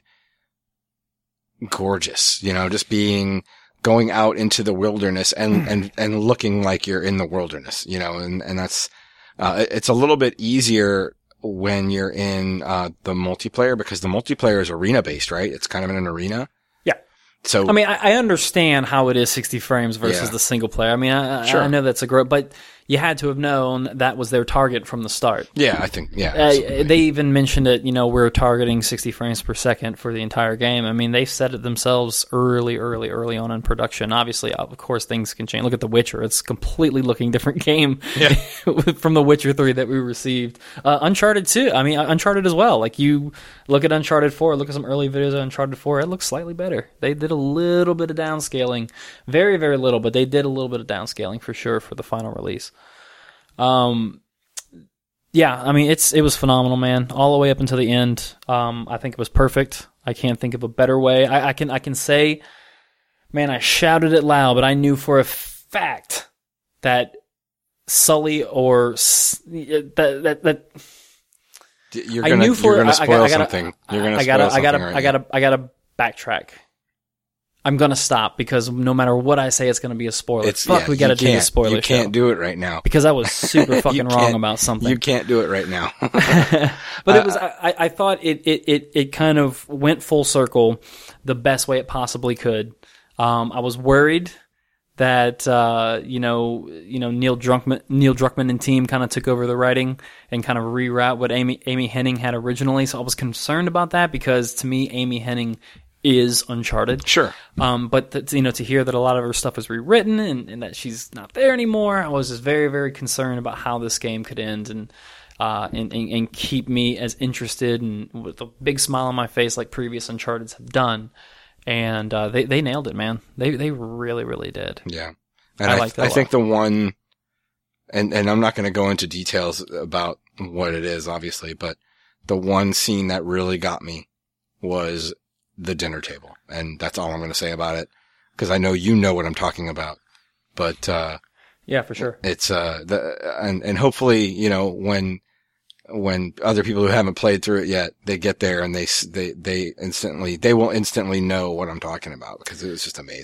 [SPEAKER 1] gorgeous, you know, just being, going out into the wilderness and, and, and looking like you're in the wilderness, you know, and, and that's, uh, it's a little bit easier when you're in, uh, the multiplayer, because the multiplayer is arena based, right? It's kind of in an arena.
[SPEAKER 2] Yeah.
[SPEAKER 1] So,
[SPEAKER 2] I mean, I, I understand how it is sixty frames versus
[SPEAKER 1] Yeah.
[SPEAKER 2] the single player. I mean, I,
[SPEAKER 1] Sure.
[SPEAKER 2] I know that's a great, but you had to have known that was their target from the start.
[SPEAKER 1] yeah, I think, yeah.
[SPEAKER 2] Uh,
[SPEAKER 1] absolutely.
[SPEAKER 2] they even mentioned it, you know, we're targeting sixty frames per second for the entire game. I mean, they said it themselves early, early, early on in production. Obviously, of course, things can change. Look at The Witcher. It's a completely looking different game
[SPEAKER 1] Yeah.
[SPEAKER 2] from The Witcher three that we received. Uh, Uncharted two, I mean, Uncharted as well. Like, you look at Uncharted four, look at some early videos of Uncharted four, it looks slightly better. They did a little bit of downscaling. Very, very little, but they did a little bit of downscaling for sure for the final release. Um, yeah, I mean, it's, it was phenomenal, man, all the way up until the end. Um, I think it was perfect. I can't think of a better way. I, I can, I can say, man, I shouted it loud, but I knew for a fact that Sully or, that, that, that,
[SPEAKER 1] You're
[SPEAKER 2] I
[SPEAKER 1] gonna,
[SPEAKER 2] knew for,
[SPEAKER 1] you're gonna
[SPEAKER 2] I- I
[SPEAKER 1] spoil
[SPEAKER 2] gotta- I gotta-
[SPEAKER 1] something. You're gonna
[SPEAKER 2] I
[SPEAKER 1] spoil
[SPEAKER 2] gotta,
[SPEAKER 1] something
[SPEAKER 2] I gotta,
[SPEAKER 1] right
[SPEAKER 2] I gotta, I gotta backtrack. I'm gonna stop because no matter what I say, it's gonna be a spoiler.
[SPEAKER 1] It's,
[SPEAKER 2] Fuck,
[SPEAKER 1] yeah,
[SPEAKER 2] we gotta
[SPEAKER 1] you
[SPEAKER 2] do the
[SPEAKER 1] can't-
[SPEAKER 2] spoiler
[SPEAKER 1] You can't
[SPEAKER 2] show.
[SPEAKER 1] do it right now.
[SPEAKER 2] Because I was super
[SPEAKER 1] You
[SPEAKER 2] fucking wrong
[SPEAKER 1] can't-
[SPEAKER 2] about something.
[SPEAKER 1] You can't do it right now.
[SPEAKER 2] But it was, I, I thought it, it, it, it kind of went full circle the best way it possibly could. Um, I was worried that, uh, you know, you know, Neil Druckmann, Neil Druckmann and team kind of took over the writing and kind of reroute what Amy, Amy Hennig had originally. So I was concerned about that because to me, Amy Hennig is Uncharted.
[SPEAKER 1] Sure.
[SPEAKER 2] Um, but th- you know, to hear that a lot of her stuff is rewritten and, and that she's not there anymore, I was just very, very concerned about how this game could end and, uh, and, and, and keep me as interested and with a big smile on my face like previous Uncharted's have done. And, uh, they, they nailed it, man. They, they really, really did.
[SPEAKER 1] Yeah. And
[SPEAKER 2] I
[SPEAKER 1] I,
[SPEAKER 2] liked it a
[SPEAKER 1] I
[SPEAKER 2] lot.
[SPEAKER 1] think the one, and, and I'm not going to go into details about what it is, obviously, but the one scene that really got me was the dinner table. And that's all I'm going to say about it. Cause I know you know what I'm talking about, but, uh,
[SPEAKER 2] Yeah, for sure.
[SPEAKER 1] it's, uh, the, and, and hopefully, you know, when, when other people who haven't played through it yet, they get there and they, they, they instantly, they will instantly know what I'm talking about because it was just amazing.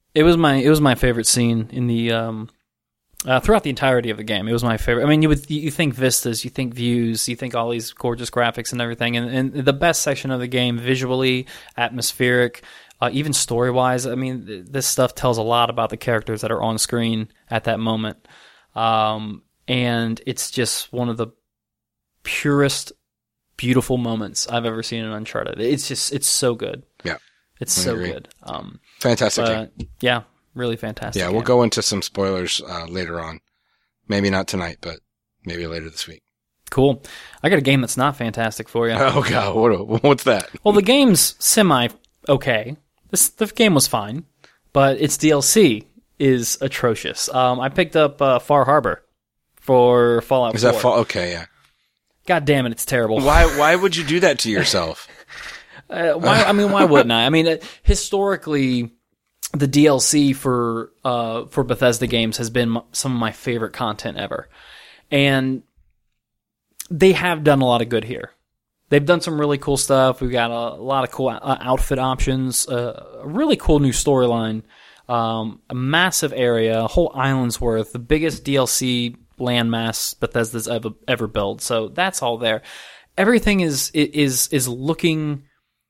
[SPEAKER 2] It was my it was my favorite scene in the um, uh, throughout the entirety of the game. It was my favorite. I mean, you would you think vistas, you think views, you think all these gorgeous graphics and everything, and, and the best section of the game, visually, atmospheric, uh, even story wise. I mean, th- this stuff tells a lot about the characters that are on screen at that moment, um, and it's just one of the purest, beautiful moments I've ever seen in Uncharted. It's just it's so good.
[SPEAKER 1] Yeah.
[SPEAKER 2] It's
[SPEAKER 1] I
[SPEAKER 2] so
[SPEAKER 1] agree.
[SPEAKER 2] good. Um,
[SPEAKER 1] Fantastic
[SPEAKER 2] but,
[SPEAKER 1] game.
[SPEAKER 2] Yeah, really fantastic.
[SPEAKER 1] Yeah,
[SPEAKER 2] game.
[SPEAKER 1] we'll go into some spoilers uh, later on. Maybe not tonight, but maybe later this week.
[SPEAKER 2] Cool. I got a game that's not fantastic for you.
[SPEAKER 1] Oh, God. What, what's that?
[SPEAKER 2] Well, the game's semi-okay. This, the game was fine, but its D L C is atrocious. Um, I picked up uh, Far Harbor for Fallout
[SPEAKER 1] Is
[SPEAKER 2] four.
[SPEAKER 1] that fall? Okay, yeah.
[SPEAKER 2] God damn it, it's terrible.
[SPEAKER 1] Why Why would you do that to yourself?
[SPEAKER 2] Uh, why? I mean, why wouldn't I? I mean, uh, historically, the D L C for uh, for Bethesda games has been m- some of my favorite content ever, and they have done a lot of good here. They've done some really cool stuff. We've got a, a lot of cool uh, outfit options, uh, a really cool new storyline, um, a massive area, a whole island's worth, the biggest D L C landmass Bethesda's ever ever built. So that's all there. Everything is is is looking.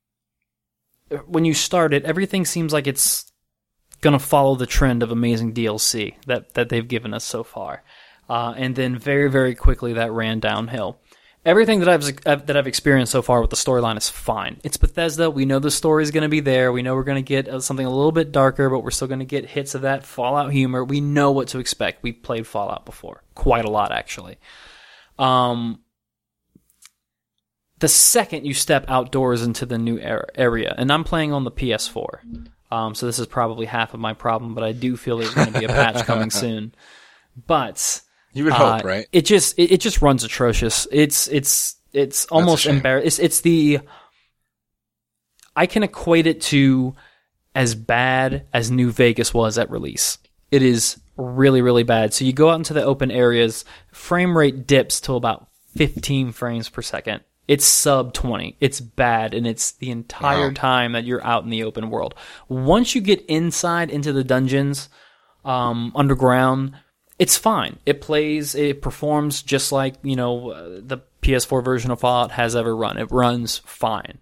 [SPEAKER 2] When you start it, everything seems like it's going to follow the trend of amazing D L C that, that they've given us so far. Uh, and then very, very quickly that ran downhill. Everything that I've that I've experienced so far with the storyline is fine. It's Bethesda. We know the story's going to be there. We know we're going to get something a little bit darker, but we're still going to get hits of that Fallout humor. We know what to expect. We've played Fallout before. Quite a lot, actually. Um... The second you step outdoors into the new area, and I'm playing on the P S four, um, so this is probably half of my problem, but I do feel there's going to be a patch coming soon. But
[SPEAKER 1] you would
[SPEAKER 2] uh,
[SPEAKER 1] hope, right?
[SPEAKER 2] It just it, it just runs atrocious. It's it's it's almost embarrassing. It's, it's the I can equate it to as bad as New Vegas was at release. It is really really bad. So you go out into the open areas, frame rate dips to about fifteen frames per second. It's sub twenty. It's bad, and it's the entire wow. time that you're out in the open world. Once you get inside into the dungeons, um, underground, it's fine. It plays, it performs just like, you know, uh, the P S four version of Fallout has ever run. It runs fine.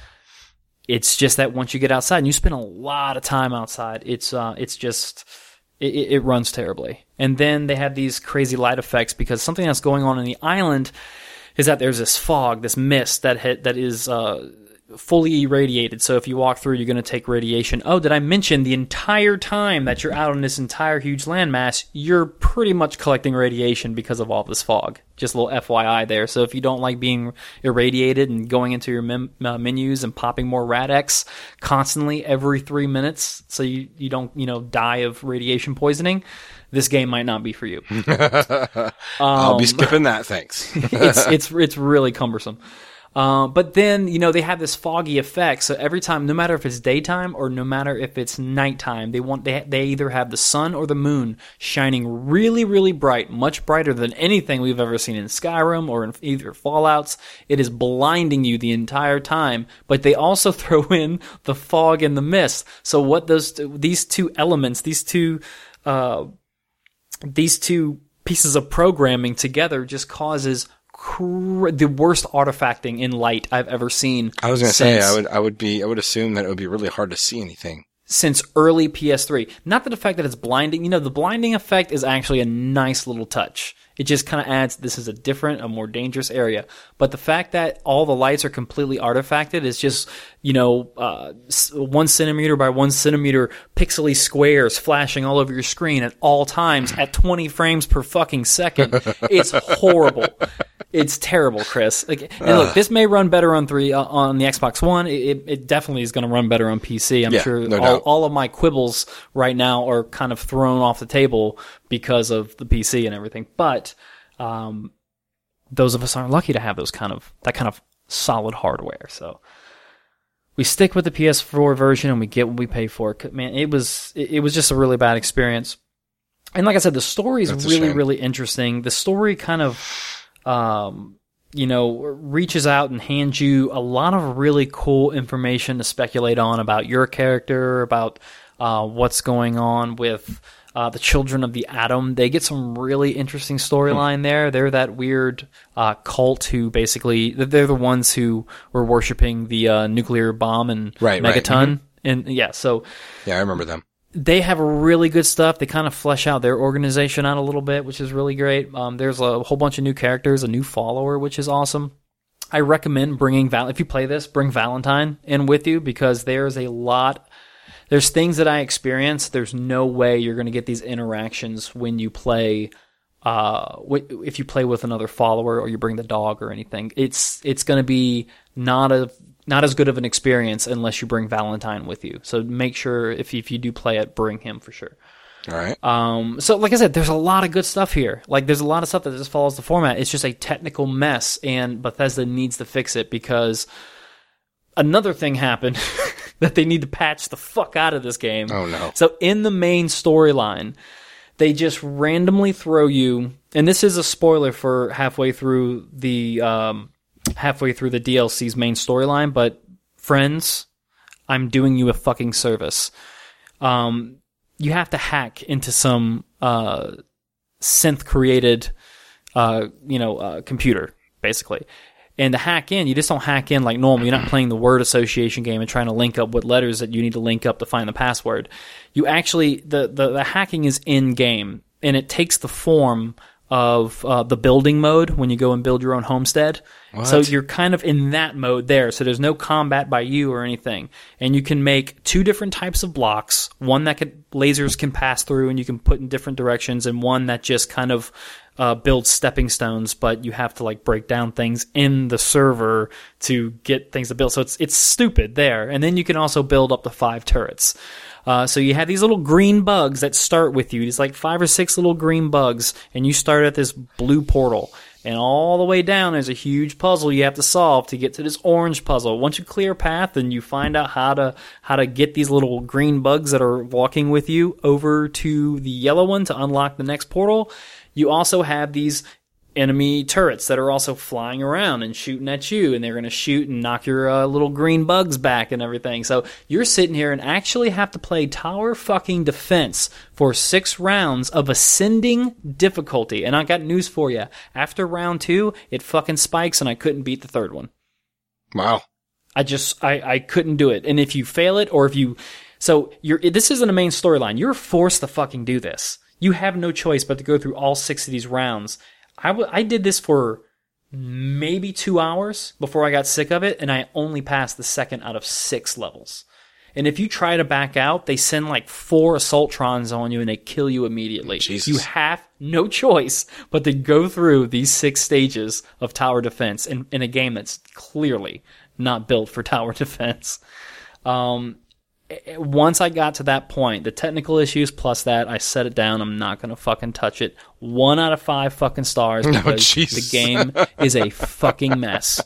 [SPEAKER 2] It's just that once you get outside, and you spend a lot of time outside, it's uh, it's just, it, it runs terribly. And then they have these crazy light effects because something that's going on in the island is that there's this fog, this mist that hit, that is uh, fully irradiated. So if you walk through, you're going to take radiation. Oh, did I mention the entire time that you're out on this entire huge landmass, you're pretty much collecting radiation because of all this fog. Just a little F Y I there. So if you don't like being irradiated and going into your mem- uh, menus and popping more Rad-X constantly every three minutes so you, you don't, you know, die of radiation poisoning, this game might not be for you. um,
[SPEAKER 1] I'll be skipping that, thanks.
[SPEAKER 2] it's it's it's really cumbersome. Uh, but then, you know, they have this foggy effect. So every time, no matter if it's daytime or no matter if it's nighttime, they want they they either have the sun or the moon shining really, really bright, much brighter than anything we've ever seen in Skyrim or in either Fallouts. It is blinding you the entire time. But they also throw in the fog and the mist. So what those these two elements, these two uh, these two pieces of programming together just causes Cr- the worst artifacting in light I've ever seen.
[SPEAKER 1] I was going to say, I would, I would be, I would assume that it would be really hard to see anything
[SPEAKER 2] since early P S three. Not that the fact that it's blinding, you know, the blinding effect is actually a nice little touch. It just kind of adds, this is a different, a more dangerous area. But the fact that all the lights are completely artifacted is just, you know, uh, one centimeter by one centimeter pixely squares flashing all over your screen at all times at twenty frames per fucking second. It's horrible. It's terrible, Chris. Like, and look, this may run better on three uh, on the Xbox One. It, it definitely is going to run better on P C. I'm
[SPEAKER 1] yeah,
[SPEAKER 2] sure
[SPEAKER 1] no
[SPEAKER 2] all, all of my quibbles right now are kind of thrown off the table because of the P C and everything. But um, those of us aren't lucky to have those kind of that kind of solid hardware. So we stick with the P S four version and we get what we pay for. Man, it was it, it was just a really bad experience. And like I said, the story is really really interesting. The story kind of Um, you know, reaches out and hands you a lot of really cool information to speculate on about your character, about uh, what's going on with uh, the Children of the Atom. They get some really interesting storyline there. They're that weird uh, cult who basically, they're the ones who were worshiping the uh, nuclear bomb and
[SPEAKER 1] right,
[SPEAKER 2] Megaton.
[SPEAKER 1] Right. Mm-hmm.
[SPEAKER 2] And yeah, so.
[SPEAKER 1] Yeah, I remember them.
[SPEAKER 2] They have really good stuff. They kind of flesh out their organization out a little bit, which is really great. Um, there's a whole bunch of new characters, a new follower, which is awesome. I recommend bringing Val. If you play this, bring Valentine in with you, because there's a lot. There's things that I experience. There's no way you're going to get these interactions when you play. Uh, if you play with another follower or you bring the dog or anything, it's it's going to be not a. Not as good of an experience unless you bring Valentine with you. So make sure if you, if you do play it, bring him for sure.
[SPEAKER 1] All right.
[SPEAKER 2] Um, so like I said, there's a lot of good stuff here. Like there's a lot of stuff that just follows the format. It's just a technical mess, and Bethesda needs to fix it, because another thing happened that they need to patch the fuck out of this game.
[SPEAKER 1] Oh no.
[SPEAKER 2] So in the main storyline, they just randomly throw you, and this is a spoiler for halfway through the, um, halfway through the D L C's main storyline, but friends, I'm doing you a fucking service. Um, you have to hack into some uh, synth-created, uh, you know, uh, computer, basically. And to hack in, you just don't hack in like normal. You're not playing the word association game and trying to link up what letters that you need to link up to find the password. You actually, the, the, the hacking is in-game, and it takes the form of uh, the building mode when you go and build your own homestead.
[SPEAKER 1] What?
[SPEAKER 2] So you're kind of in that mode there. So there's no combat by you or anything. And you can make two different types of blocks. One that could, lasers can pass through and you can put in different directions, and one that just kind of uh, builds stepping stones, but you have to like break down things in the server to get things to build. So it's it's stupid there. And then you can also build up to five turrets. Uh, so you have these little green bugs that start with you. These like five or six little green bugs, and you start at this blue portal. And all the way down, there's a huge puzzle you have to solve to get to this orange puzzle. Once you clear a path and you find out how to how to get these little green bugs that are walking with you over to the yellow one to unlock the next portal, you also have these enemy turrets that are also flying around and shooting at you, and they're going to shoot and knock your uh, little green bugs back and everything. So you're sitting here and actually have to play tower fucking defense for six rounds of ascending difficulty. And I got news for you. After round two, it fucking spikes, and I couldn't beat the third one.
[SPEAKER 1] Wow.
[SPEAKER 2] I just, I, I couldn't do it. And if you fail it, or if you, so you're, this isn't a main storyline. You're forced to fucking do this. You have no choice but to go through all six of these rounds. I, w- I did this for maybe two hours before I got sick of it, and I only passed the second out of six levels. And if you try to back out, they send like four Assaultrons on you, and they kill you immediately.
[SPEAKER 1] Jesus.
[SPEAKER 2] You have no choice but to go through these six stages of tower defense in, in a game that's clearly not built for tower defense. Um... Once I got to that point, the technical issues plus that, I set it down. I'm not going to fucking touch it. One out of five fucking stars because
[SPEAKER 1] oh,
[SPEAKER 2] the game is a fucking mess.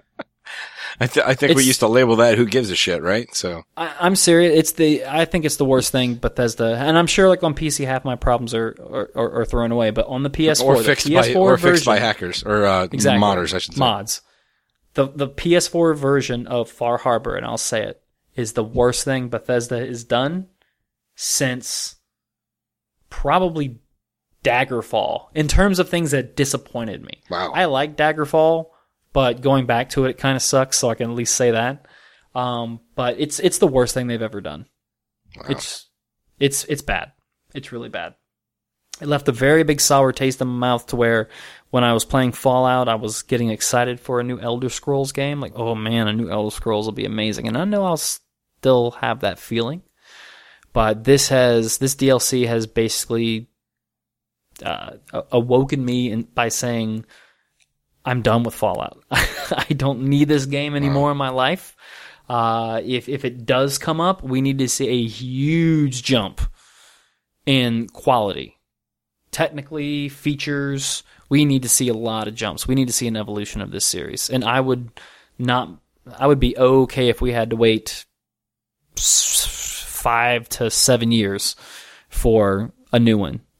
[SPEAKER 1] I, th- I think
[SPEAKER 2] it's,
[SPEAKER 1] we used to label that "Who gives a shit," right? So
[SPEAKER 2] I, I'm serious. It's the I think it's the worst thing Bethesda, and I'm sure like on P C half my problems are are, are, are thrown away, but on the P S four,
[SPEAKER 1] or fixed
[SPEAKER 2] the P S four
[SPEAKER 1] by or
[SPEAKER 2] version,
[SPEAKER 1] fixed by hackers or uh,
[SPEAKER 2] exactly,
[SPEAKER 1] modders, I should say.
[SPEAKER 2] Mods. The the P S four version of Far Harbor, and I'll say it, is the worst thing Bethesda has done since probably Daggerfall, in terms of things that disappointed me.
[SPEAKER 1] Wow.
[SPEAKER 2] I like Daggerfall, but going back to it, it kind of sucks, so I can at least say that. Um, but it's it's the worst thing they've ever done.
[SPEAKER 1] Wow.
[SPEAKER 2] It's it's it's bad. It's really bad. It left a very big sour taste in my mouth to where when I was playing Fallout, I was getting excited for a new Elder Scrolls game. Like, oh man, a new Elder Scrolls will be amazing. And I know I'll still have that feeling. But this has this D L C has basically uh, awoken me in, by saying, I'm done with Fallout. I don't need this game anymore wow. in my life. Uh, if if it does come up, we need to see a huge jump in quality. Technically, features, we need to see a lot of jumps. We need to see an evolution of this series. And I would not, I would be okay if we had to wait five to seven years for a new one.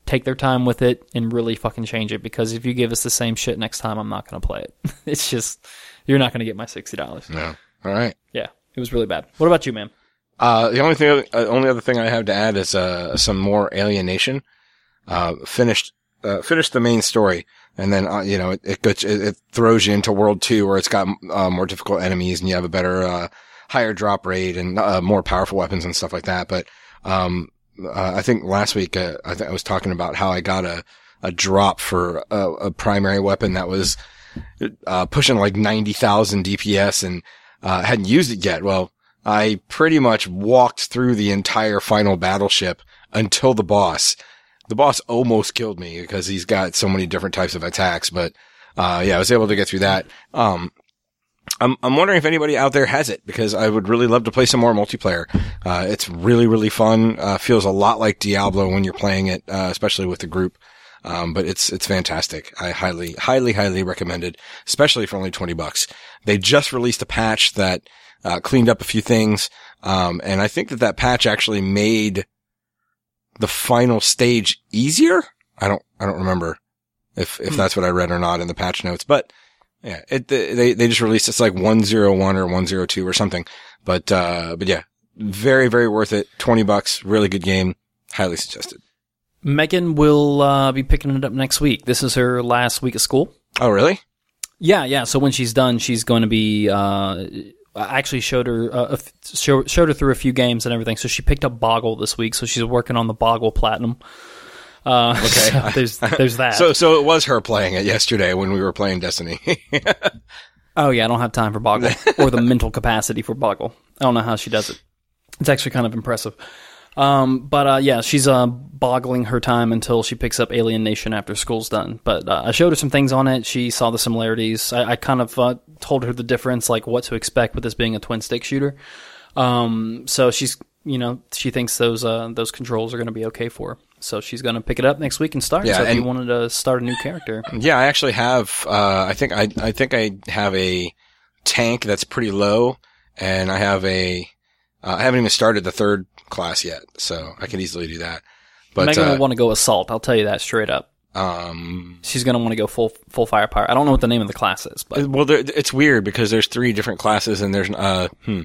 [SPEAKER 2] take their time with it and really fucking change it, because if you give us the same shit next time, I'm not going to play it. It's just, you're not going to get my sixty dollars.
[SPEAKER 1] No. All right.
[SPEAKER 2] Yeah, it was really bad. What about you, man?
[SPEAKER 1] Uh, the only thing, uh, only other thing I have to add is, uh, some more Alienation. Uh, finished, uh, finished the main story. And then, uh, you know, it, it, gets, it, it throws you into World two where it's got, uh, more difficult enemies and you have a better, uh, higher drop rate and, uh, more powerful weapons and stuff like that. But, um, uh, I think last week, uh, I, th- I was talking about how I got a, a drop for a, a primary weapon that was, uh, pushing like ninety thousand D P S and, uh, hadn't used it yet. Well, I pretty much walked through the entire final battleship until the boss. The boss almost killed me because he's got so many different types of attacks, but, uh, yeah, I was able to get through that. Um, I'm, I'm wondering if anybody out there has it, because I would really love to play some more multiplayer. Uh, it's really, really fun. Uh, feels a lot like Diablo when you're playing it, uh, especially with the group. Um, but it's, it's fantastic. I highly, highly, highly recommend it, especially for only twenty bucks. They just released a patch that, uh, cleaned up a few things. Um, and I think that that patch actually made the final stage easier. I don't, I don't remember if, if that's what I read or not in the patch notes, but yeah, it, they, they just released, it's like one oh one or one oh two or something. But, uh, but yeah, very, very worth it. twenty bucks, really good game. Highly suggested.
[SPEAKER 2] Megan will, uh, be picking it up next week. This is her last week of school.
[SPEAKER 1] Oh, really?
[SPEAKER 2] Yeah, yeah. So when she's done, she's going to be, uh, I actually showed her, uh, showed her through a few games and everything. So she picked up Boggle this week. So she's working on the Boggle Platinum. Uh, okay. So there's, there's that.
[SPEAKER 1] so, so it was her playing it yesterday when we were playing Destiny.
[SPEAKER 2] Oh yeah, I don't have time for Boggle or the mental capacity for Boggle. I don't know how she does it. It's actually kind of impressive. Um, but, uh, yeah, she's, uh, boggling her time until she picks up Alienation after school's done. But, uh, I showed her some things on it. She saw the similarities. I, I kind of, uh, told her the difference, like what to expect with this being a twin stick shooter. Um, so she's, you know, she thinks those, uh, those controls are going to be okay for her. So she's going to pick it up next week and start.
[SPEAKER 1] Yeah,
[SPEAKER 2] so if
[SPEAKER 1] and
[SPEAKER 2] you wanted to start a new character.
[SPEAKER 1] Yeah, I actually have, uh, I think I, I think I have a tank that's pretty low, and I have a, uh, I haven't even started the third class yet, so I could easily do that. But
[SPEAKER 2] Megan
[SPEAKER 1] uh,
[SPEAKER 2] will want to go assault. I'll tell you that straight up.
[SPEAKER 1] Um,
[SPEAKER 2] she's going to want to go full full firepower. I don't know what the name of the class is, but
[SPEAKER 1] well, there, it's weird because there's three different classes, and there's uh, hmm.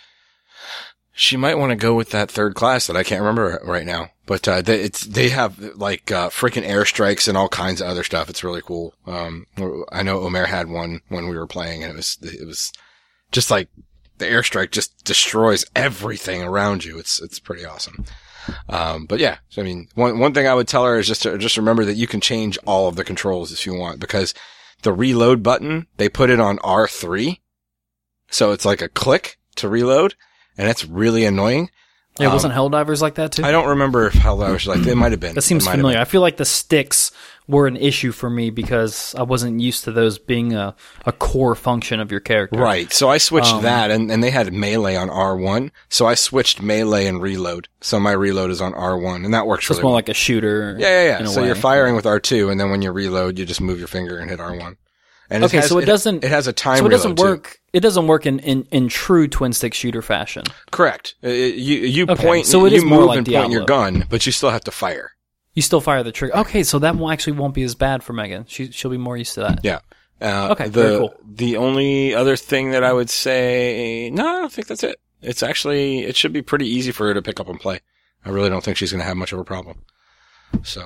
[SPEAKER 1] She might want to go with that third class that I can't remember right now, but uh, they, it's they have like uh, freaking airstrikes and all kinds of other stuff. It's really cool. Um, I know Omer had one when we were playing, and it was it was just like. The airstrike just destroys everything around you. It's, it's pretty awesome. Um, but yeah, I mean, one, one thing I would tell her is just to, just remember that you can change all of the controls if you want, because the reload button, they put it on R three. So it's like a click to reload, and it's really annoying.
[SPEAKER 2] Yeah, um, wasn't Helldivers like that too?
[SPEAKER 1] I don't remember if Helldivers like that. It might have been.
[SPEAKER 2] That seems familiar. I feel like the sticks were an issue for me because I wasn't used to those being a, a core function of your character.
[SPEAKER 1] Right. So I switched
[SPEAKER 2] um,
[SPEAKER 1] that, and, and they had melee on R one. So I switched melee and reload. So my reload is on R one, and that works
[SPEAKER 2] so
[SPEAKER 1] really
[SPEAKER 2] it's more
[SPEAKER 1] well.
[SPEAKER 2] like a shooter.
[SPEAKER 1] Yeah, yeah, yeah. So
[SPEAKER 2] way.
[SPEAKER 1] You're firing with R two, and then when you reload, you just move your finger and hit R one. And
[SPEAKER 2] okay,
[SPEAKER 1] it has,
[SPEAKER 2] so it,
[SPEAKER 1] it
[SPEAKER 2] doesn't.
[SPEAKER 1] It has a time.
[SPEAKER 2] So it doesn't
[SPEAKER 1] reload
[SPEAKER 2] work.
[SPEAKER 1] Too.
[SPEAKER 2] It doesn't work in, in, in true twin stick shooter fashion.
[SPEAKER 1] Correct. Uh, you you
[SPEAKER 2] okay,
[SPEAKER 1] point.
[SPEAKER 2] So it
[SPEAKER 1] you
[SPEAKER 2] is
[SPEAKER 1] move
[SPEAKER 2] more like
[SPEAKER 1] and
[SPEAKER 2] Diablo.
[SPEAKER 1] point your gun, but you still have to fire.
[SPEAKER 2] You still fire the trigger. Okay, so that will actually won't be as bad for Megan. She she'll be more used to that.
[SPEAKER 1] Yeah. Uh,
[SPEAKER 2] okay.
[SPEAKER 1] The
[SPEAKER 2] very cool.
[SPEAKER 1] the only other thing that I would say, no, I don't think that's it. It's actually it should be pretty easy for her to pick up and play. I really don't think she's going to have much of a problem. So.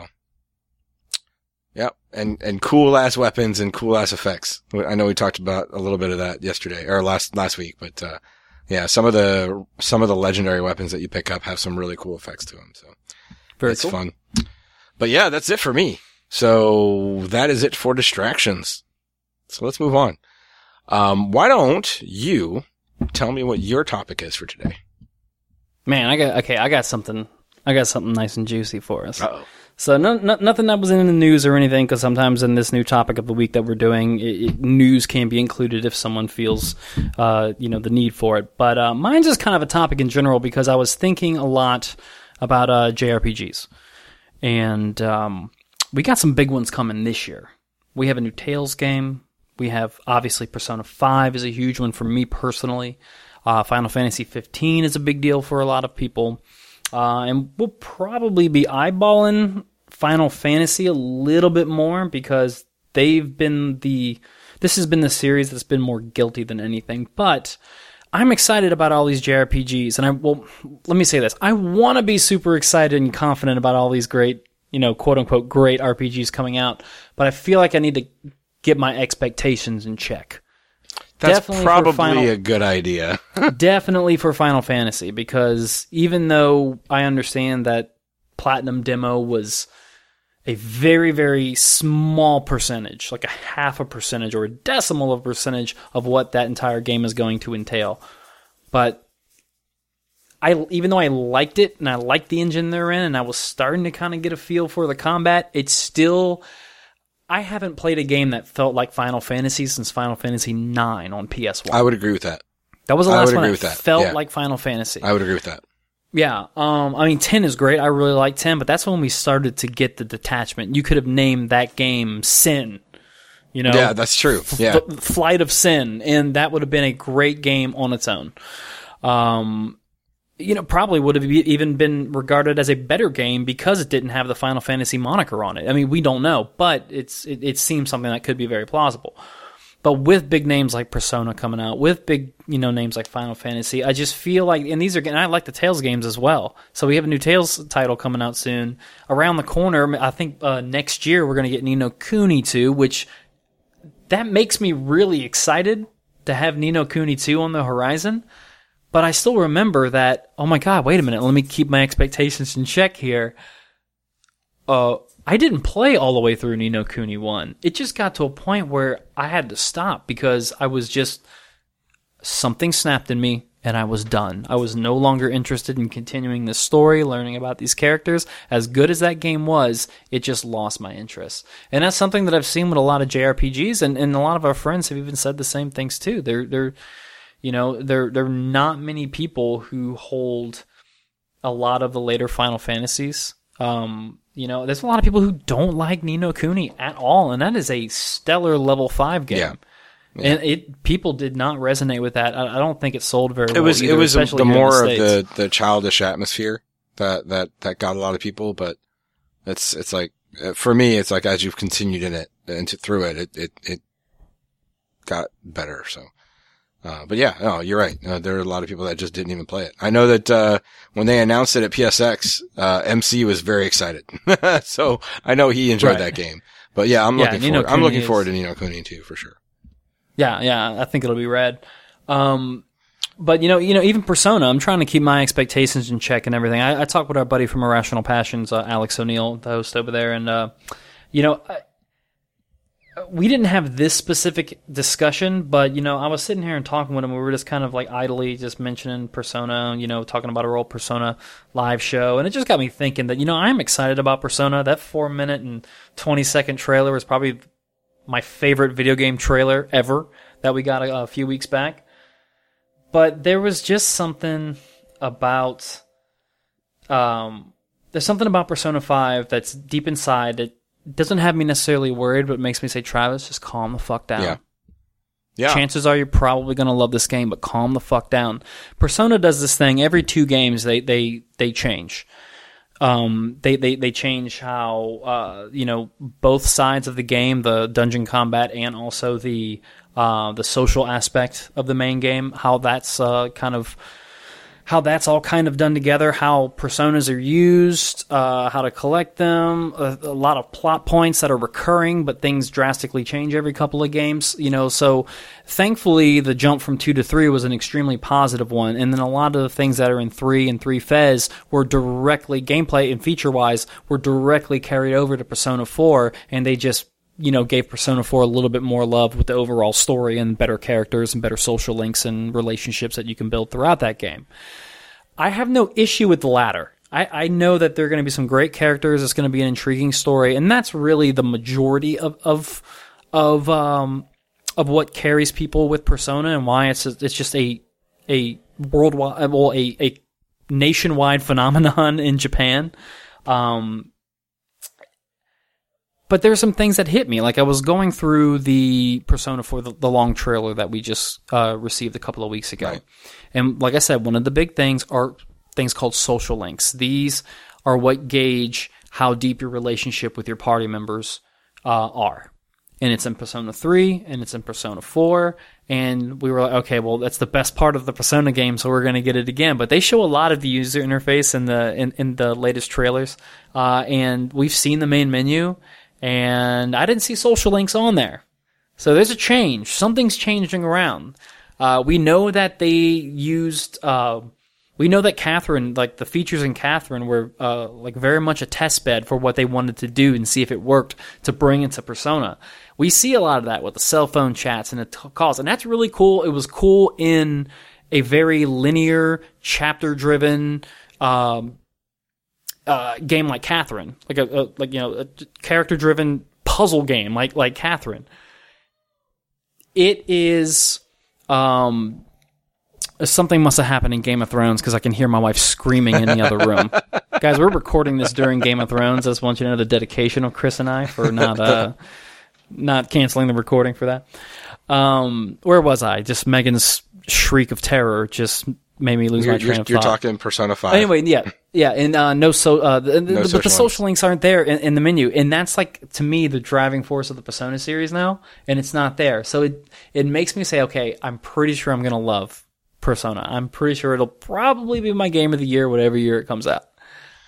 [SPEAKER 1] Yep, and and cool ass weapons and cool ass effects. I know we talked about a little bit of that yesterday or last last week, but uh yeah, some of the some of the legendary weapons that you pick up have some really cool effects to them. So
[SPEAKER 2] very
[SPEAKER 1] it's
[SPEAKER 2] cool.
[SPEAKER 1] fun. But yeah, that's it for me. So that is it for distractions. So let's move on. Um, why don't you tell me what your topic is for today?
[SPEAKER 2] Man, I got okay. I got something. I got something nice and juicy for us.
[SPEAKER 1] Uh-oh.
[SPEAKER 2] So no, no, nothing that was in the news or anything, because sometimes in this new topic of the week that we're doing, it, it, news can be included if someone feels, uh, you know, the need for it. But uh, mine's just kind of a topic in general because I was thinking a lot about uh, J R P Gs, and um, we got some big ones coming this year. We have a new Tales game. We have obviously Persona five is a huge one for me personally. Uh, Final Fantasy fifteen is a big deal for a lot of people. Uh, and we'll probably be eyeballing Final Fantasy a little bit more because they've been the this has been the series that's been more guilty than anything. But I'm excited about all these J R P Gs, and I well, let me say this: I want to be super excited and confident about all these great, you know, quote unquote great R P Gs coming out. But I feel like I need to get my expectations in check.
[SPEAKER 1] That's
[SPEAKER 2] definitely
[SPEAKER 1] probably
[SPEAKER 2] Final,
[SPEAKER 1] a good idea.
[SPEAKER 2] Definitely for Final Fantasy, because even though I understand that Platinum Demo was a very, very small percentage, like a half a percentage or a decimal of a percentage of what that entire game is going to entail. But I, even though I liked it and I liked the engine they're in and I was starting to kind of get a feel for the combat, it's still... I haven't played a game that felt like Final Fantasy since Final Fantasy nine on P S one.
[SPEAKER 1] I would agree with that.
[SPEAKER 2] That was the last one that,
[SPEAKER 1] with that
[SPEAKER 2] felt
[SPEAKER 1] yeah.
[SPEAKER 2] like Final Fantasy.
[SPEAKER 1] I would agree with that.
[SPEAKER 2] Yeah, um, I mean, ten is great. I really like ten, but that's when we started to get the detachment. You could have named that game Sin, you know?
[SPEAKER 1] Yeah, that's true. Yeah.
[SPEAKER 2] F- Flight of Sin, and that would have been a great game on its own. Um, you know, probably would have even been regarded as a better game because it didn't have the Final Fantasy moniker on it. I mean, we don't know, but it's it, it seems something that could be very plausible. But with big names like Persona coming out, with big, you know, names like Final Fantasy, I just feel like, and these are, and I like the Tales games as well. So we have a new Tales title coming out soon. Around the corner, I think uh, next year we're going to get Ni no Kuni two, which that makes me really excited to have Ni no Kuni two on the horizon. But I still remember that, oh my God, wait a minute, let me keep my expectations in check here. Uh, I didn't play all the way through Ni no Kuni one. It just got to a point where I had to stop because I was just, something snapped in me and I was done. I was no longer interested in continuing this story, learning about these characters. As good as that game was, it just lost my interest. And that's something that I've seen with a lot of J R P Gs, and, and a lot of our friends have even said the same things too. They're, they're, you know, there, there are not many people who hold a lot of the later Final Fantasies. Um, You know, there's a lot of people who don't like Ni no Kuni at all, and that is a stellar level five game. Yeah. Yeah. And it people did not resonate with that. I, I don't think it sold very well.
[SPEAKER 1] It was
[SPEAKER 2] either,
[SPEAKER 1] it was the more
[SPEAKER 2] the
[SPEAKER 1] of the, the childish atmosphere that, that, that got a lot of people, but it's it's like for me, it's like as you've continued in it and through it, it it, it got better. So. Uh, but yeah, no, you're right. Uh, there are a lot of people that just didn't even play it. I know that, uh, when they announced it at P S X, uh, M C was very excited. So I know he enjoyed right. that game. But yeah, I'm
[SPEAKER 2] yeah,
[SPEAKER 1] looking
[SPEAKER 2] Ni no
[SPEAKER 1] forward, I'm looking
[SPEAKER 2] is...
[SPEAKER 1] forward to Ni no Kuni too, for sure.
[SPEAKER 2] Yeah, yeah, I think it'll be rad. Um, but you know, you know, even Persona, I'm trying to keep my expectations in check and everything. I, I talked with our buddy from Irrational Passions, uh, Alex O'Neill, the host over there, and, uh, you know, I, we didn't have this specific discussion, but, you know, I was sitting here and talking with him. We were just kind of like idly just mentioning Persona, you know, talking about our old Persona live show. And it just got me thinking that, you know, I'm excited about Persona. That four minute and twenty second trailer was probably my favorite video game trailer ever that we got a, a few weeks back. But there was just something about, um, there's something about Persona five that's deep inside that doesn't have me necessarily worried, but makes me say, Travis, just calm the fuck down.
[SPEAKER 1] Yeah. Yeah.
[SPEAKER 2] Chances are you're probably going to love this game, but calm the fuck down. Persona does this thing every two games. They they they change. Um, they they they change how uh you know both sides of the game, the dungeon combat and also the uh the social aspect of the main game. How that's uh kind of. How that's all kind of done together, how personas are used, uh, how to collect them, a, a lot of plot points that are recurring, but things drastically change every couple of games, you know, so thankfully the jump from two to three was an extremely positive one, and then a lot of the things that are in three and three Fez were directly, gameplay and feature-wise, were directly carried over to Persona four, and they just you know, gave Persona four a little bit more love with the overall story and better characters and better social links and relationships that you can build throughout that game. I have no issue with the latter. I, I know that there are going to be some great characters. It's going to be an intriguing story, and that's really the majority of of of um of what carries people with Persona and why it's it's just a a worldwide, well, a a nationwide phenomenon in Japan. Um. But there's some things that hit me. Like I was going through the Persona four, the, the long trailer that we just uh, received a couple of weeks ago. Right. And like I said, one of the big things are things called social links. These are what gauge how deep your relationship with your party members uh, are. And it's in Persona three, and it's in Persona four, and we were like, okay, well, that's the best part of the Persona game, so we're going to get it again. But they show a lot of the user interface in the in, in the latest trailers, uh, and we've seen the main menu, and I didn't see social links on there. So there's a change. Something's changing around. Uh, we know that they used... Uh, We know that Catherine, like the features in Catherine were uh, like very much a test bed for what they wanted to do and see if it worked to bring into Persona. We see a lot of that with the cell phone chats and the t- calls, and that's really cool. It was cool in a very linear, chapter-driven um, uh, game like Catherine, like a, a like you know a character-driven puzzle game like like Catherine. It is. Um, Something must have happened in Game of Thrones because I can hear my wife screaming in the other room. Guys, we're recording this during Game of Thrones. I just want you to know the dedication of Chris and I for not uh, not canceling the recording for that. Um, where was I? Just Megan's shriek of terror just made me lose
[SPEAKER 1] you're,
[SPEAKER 2] my train
[SPEAKER 1] you're,
[SPEAKER 2] of
[SPEAKER 1] you're
[SPEAKER 2] thought.
[SPEAKER 1] You're talking Persona five.
[SPEAKER 2] Anyway, yeah, yeah, and uh, no so, uh, the,
[SPEAKER 1] no
[SPEAKER 2] the, but the social
[SPEAKER 1] links.
[SPEAKER 2] links aren't there in, in the menu, and that's like to me the driving force of the Persona series now, and it's not there. So it it makes me say, okay, I'm pretty sure I'm gonna love Persona. I'm pretty sure it'll probably be my game of the year, whatever year it comes out.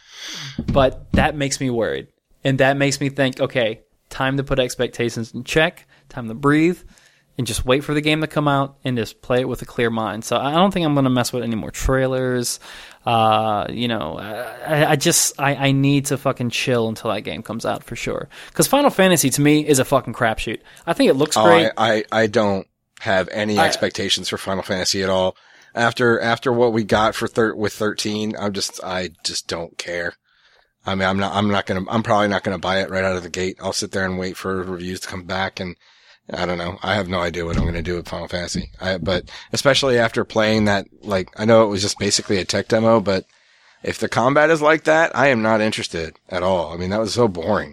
[SPEAKER 2] But that makes me worried. And that makes me think, okay, time to put expectations in check, time to breathe, and just wait for the game to come out and just play it with a clear mind. So I don't think I'm going to mess with any more trailers. Uh, you know, I, I just, I, I need to fucking chill until that game comes out for sure. Because Final Fantasy, to me, is a fucking crapshoot. I think it looks
[SPEAKER 1] oh,
[SPEAKER 2] great.
[SPEAKER 1] I, I, I don't have any
[SPEAKER 2] I,
[SPEAKER 1] expectations for Final Fantasy at all. After after what we got for thir- with thirteen, I'm just I just don't care. I mean, I'm not I'm not gonna I'm probably not gonna buy it right out of the gate. I'll sit there and wait for reviews to come back, and I don't know. I have no idea what I'm gonna do with Final Fantasy. I, but especially after playing that, like I know it was just basically a tech demo, but if the combat is like that, I am not interested at all. I mean, that was so boring.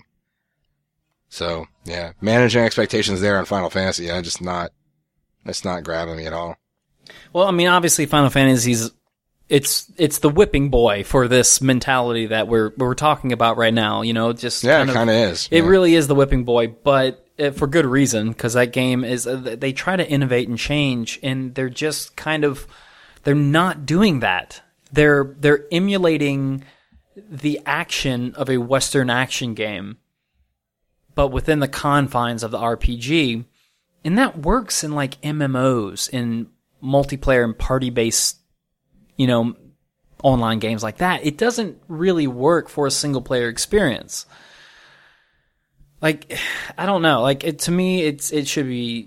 [SPEAKER 1] So yeah, managing expectations there on Final Fantasy, I just not it's not grabbing me at all.
[SPEAKER 2] Well, I mean, obviously, Final Fantasy's it's it's the whipping boy for this mentality that we're we're talking about right now. You know, just
[SPEAKER 1] yeah,
[SPEAKER 2] kind
[SPEAKER 1] it kind of is.
[SPEAKER 2] It
[SPEAKER 1] yeah.
[SPEAKER 2] really is the whipping boy, but uh, for good reason because that game is uh, they try to innovate and change, and they're just kind of they're not doing that. They're they're emulating the action of a Western action game, but within the confines of the R P G, and that works in like M M Os in multiplayer and party-based, you know, online games like that. It doesn't really work for a single-player experience. Like, I don't know. Like, it, to me, it's it should be.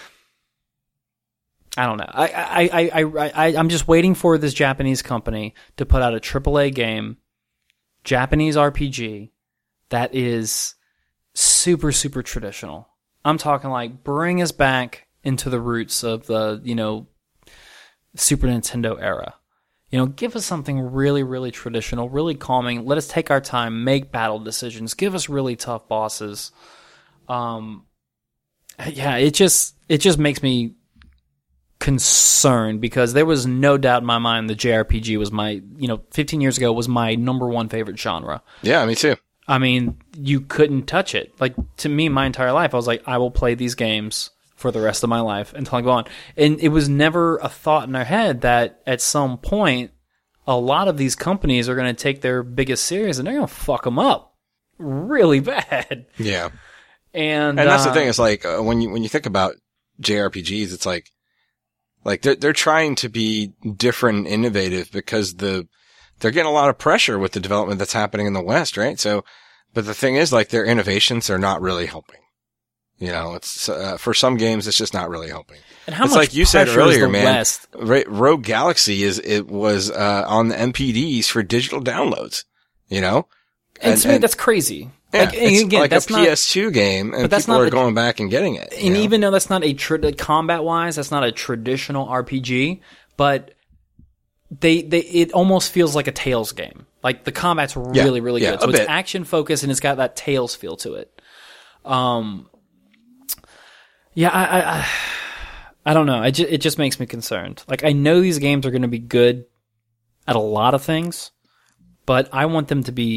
[SPEAKER 2] I don't know. I I I I I I'm just waiting for this Japanese company to put out a triple A game, Japanese R P G, that is super super traditional. I'm talking like bring us back into the roots of the, you know, Super Nintendo era. You know, give us something really, really traditional, really calming. Let us take our time, make battle decisions, give us really tough bosses. Um, yeah, it just it just makes me concerned because there was no doubt in my mind the J R P G was my, you know, fifteen years ago was my number one favorite genre.
[SPEAKER 1] Yeah, me too.
[SPEAKER 2] I mean, you couldn't touch it. Like, to me, my entire life, I was like, I will play these games for the rest of my life until I go on. And it was never a thought in our head that at some point, a lot of these companies are going to take their biggest series and they're going to fuck them up really bad.
[SPEAKER 1] Yeah.
[SPEAKER 2] And,
[SPEAKER 1] and that's
[SPEAKER 2] uh,
[SPEAKER 1] the thing. It's like, uh, when you, when you think about J R P Gs, it's like, like they're, they're trying to be different and innovative because the, they're getting a lot of pressure with the development that's happening in the West, right? So, but the thing is, like, their innovations are not really helping. You know, it's, uh, for some games, it's just not really helping.
[SPEAKER 2] And how
[SPEAKER 1] it's
[SPEAKER 2] much
[SPEAKER 1] like you said
[SPEAKER 2] pressure is
[SPEAKER 1] earlier,
[SPEAKER 2] the
[SPEAKER 1] man.
[SPEAKER 2] West?
[SPEAKER 1] Right, Rogue Galaxy is, it was, uh, on the M P Ds for digital downloads, you know?
[SPEAKER 2] And, and to me, that's crazy.
[SPEAKER 1] Yeah,
[SPEAKER 2] like,
[SPEAKER 1] it's
[SPEAKER 2] again,
[SPEAKER 1] like
[SPEAKER 2] that's
[SPEAKER 1] a
[SPEAKER 2] not,
[SPEAKER 1] P S two game, and
[SPEAKER 2] but that's
[SPEAKER 1] people
[SPEAKER 2] not
[SPEAKER 1] are
[SPEAKER 2] a-
[SPEAKER 1] going back and getting it. you
[SPEAKER 2] And
[SPEAKER 1] know?
[SPEAKER 2] even though that's not a tra- combat-wise, that's not a traditional R P G, but they they it almost feels like a Tales game. Like the combat's really
[SPEAKER 1] Yeah,
[SPEAKER 2] really
[SPEAKER 1] yeah,
[SPEAKER 2] good. So
[SPEAKER 1] a
[SPEAKER 2] it's
[SPEAKER 1] bit.
[SPEAKER 2] action focused and it's got that Tales feel to it. Um, yeah, I I, I, I don't know. I ju- it just makes me concerned. Like I know these games are going to be good at a lot of things, but I want them to be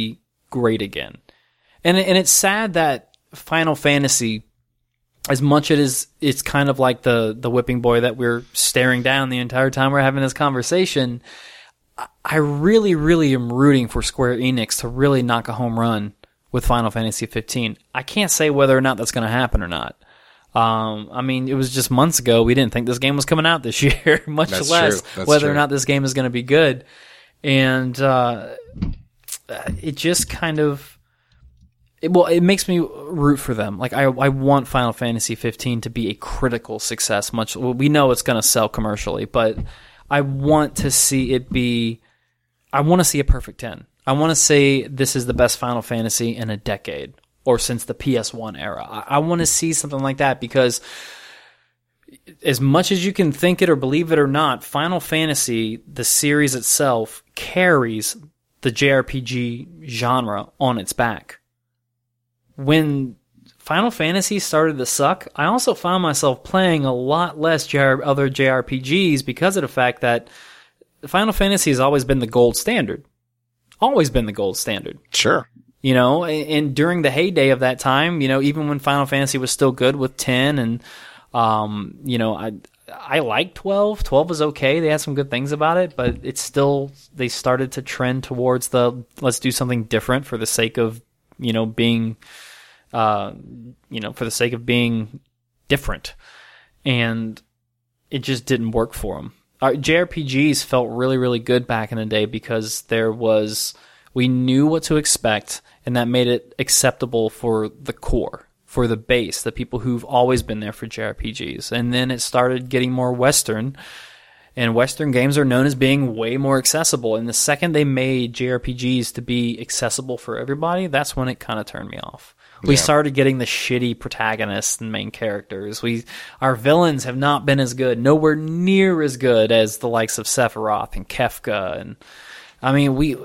[SPEAKER 2] great again. And and it's sad that Final Fantasy, as much as it is, it's kind of like the the whipping boy that we're staring down the entire time we're having this conversation. I really, really am rooting for Square Enix to really knock a home run with Final Fantasy fifteen. I can't say whether or not that's going to happen or not. Um, I mean, it was just months ago. We didn't think this game was coming out this year, much
[SPEAKER 1] That's
[SPEAKER 2] less whether
[SPEAKER 1] true.
[SPEAKER 2] or not this game is going to be good. And uh, it just kind of, it, well, it makes me root for them. Like I, I want Final Fantasy fifteen to be a critical success. Much well, we know it's going to sell commercially, but I want to see it be. I want to see a perfect ten. I want to say this is the best Final Fantasy in a decade, or since the P S one era. I, I want to see something like that, because as much as you can think it or believe it or not, Final Fantasy, the series itself, carries the J R P G genre on its back. When Final Fantasy started to suck, I also found myself playing a lot less J R- other J R P Gs because of the fact that Final Fantasy has always been the gold standard. Always been the gold standard.
[SPEAKER 1] Sure.
[SPEAKER 2] You know, and, and during the heyday of that time, you know, even when Final Fantasy was still good with ten, and, um, you know, I I liked twelve. twelve was okay. They had some good things about it, but it's still, they started to trend towards the, let's do something different for the sake of, you know, being, uh, you know, for the sake of being different. And it just didn't work for them. Our J R P Gs felt really, really good back in the day because there was, we knew what to expect, and that made it acceptable for the core, for the base, the people who've always been there for J R P Gs. And then it started getting more Western, and Western games are known as being way more accessible. And the second they made J R P Gs to be accessible for everybody, that's when it kind of turned me off. We
[SPEAKER 1] Yeah.
[SPEAKER 2] started getting the shitty protagonists and main characters. We, our villains have not been as good, nowhere near as good as the likes of Sephiroth and Kefka. And I mean, we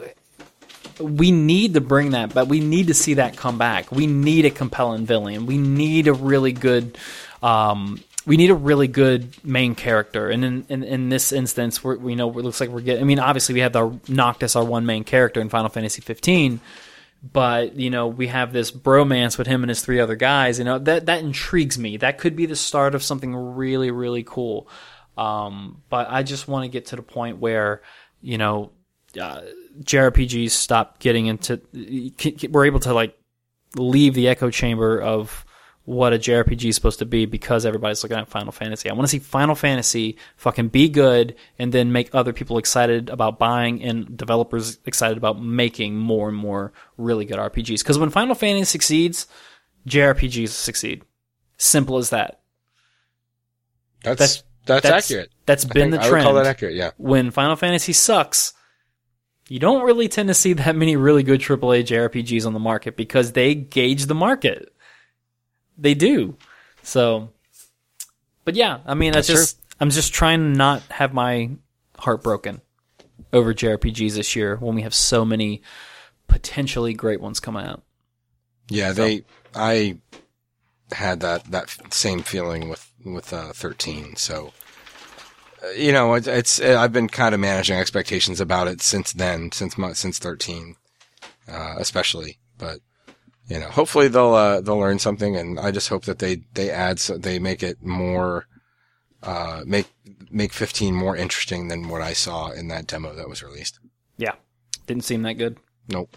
[SPEAKER 2] we need to bring that, but we need to see that come back. We need a compelling villain. We need a really good, um, we need a really good main character. And in in, in this instance, we're, we know it looks like we're getting. I mean, obviously we have the Noctis, our one main character in Final Fantasy fifteen. But, you know, we have this bromance with him and his three other guys. You know, that that intrigues me. That could be the start of something really, really cool. Um, but I just want to get to the point where, you know, uh, J R P Gs stop getting into... We're able to, like, leave the echo chamber of what a J R P G is supposed to be because everybody's looking at Final Fantasy. I want to see Final Fantasy fucking be good and then make other people excited about buying and developers excited about making more and more really good R P Gs. Because when Final Fantasy succeeds, J R P Gs succeed. Simple as that.
[SPEAKER 1] That's
[SPEAKER 2] That's,
[SPEAKER 1] that's,
[SPEAKER 2] that's
[SPEAKER 1] accurate.
[SPEAKER 2] That's
[SPEAKER 1] I
[SPEAKER 2] been
[SPEAKER 1] think
[SPEAKER 2] the
[SPEAKER 1] I
[SPEAKER 2] trend.
[SPEAKER 1] would call that accurate, yeah.
[SPEAKER 2] When Final Fantasy sucks, you don't really tend to see that many really good triple A J R P Gs on the market because they gauge the market. They do. So, but yeah, I mean, that's,
[SPEAKER 1] That's
[SPEAKER 2] just, I'm just trying to not have my heart broken over J R P Gs this year when we have so many potentially great ones coming out.
[SPEAKER 1] Yeah,
[SPEAKER 2] So-
[SPEAKER 1] they, I had that, that same feeling with, with, uh, thirteen. So, uh, you know, it's, it's, I've been kind of managing expectations about it since then, since, my, since thirteen, uh, especially, but, you know, hopefully they'll, uh, they'll learn something, and I just hope that they, they add, so they make it more, uh, make, make fifteen more interesting than what I saw in that demo that was released.
[SPEAKER 2] Yeah. Didn't seem that good.
[SPEAKER 1] Nope.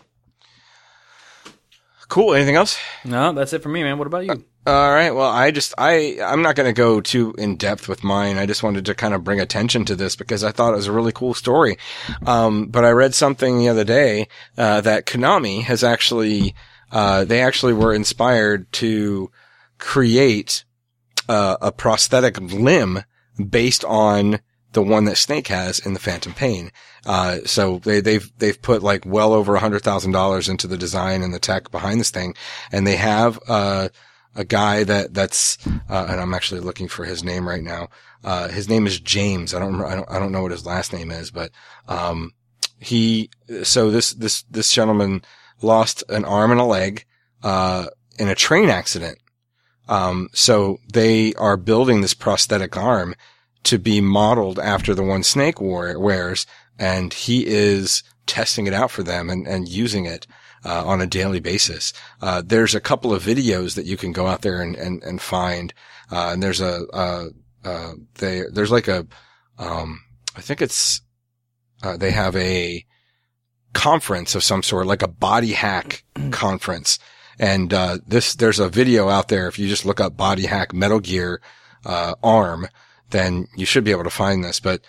[SPEAKER 1] Cool. Anything else?
[SPEAKER 2] No, that's it for me, man. What about you?
[SPEAKER 1] All right. Well, I just, I, I'm not going to go too in depth with mine. I just wanted to kind of bring attention to this because I thought it was a really cool story. Um, but I read something the other day, uh, that Konami has actually, uh, they actually were inspired to create, uh, a prosthetic limb based on the one that Snake has in the Phantom Pain. Uh, so they, they've, they've put like well over a hundred thousand dollars into the design and the tech behind this thing. And they have, uh, a guy that, that's, uh, and I'm actually looking for his name right now. Uh, his name is James. I don't remember, I don't, I don't know what his last name is, but, um, he, so this, this, this gentleman lost an arm and a leg, uh, in a train accident. Um, so they are building this prosthetic arm to be modeled after the one Snake wore, wears, and he is testing it out for them and, and using it. uh, on a daily basis. Uh, there's a couple of videos that you can go out there and, and, and find. Uh, and there's a, uh, uh, they, there's like a, um, I think it's, uh, they have a conference of some sort, like a body hack conference. And, uh, this, there's a video out there. If you just look up body hack Metal Gear, uh, arm, then you should be able to find this, but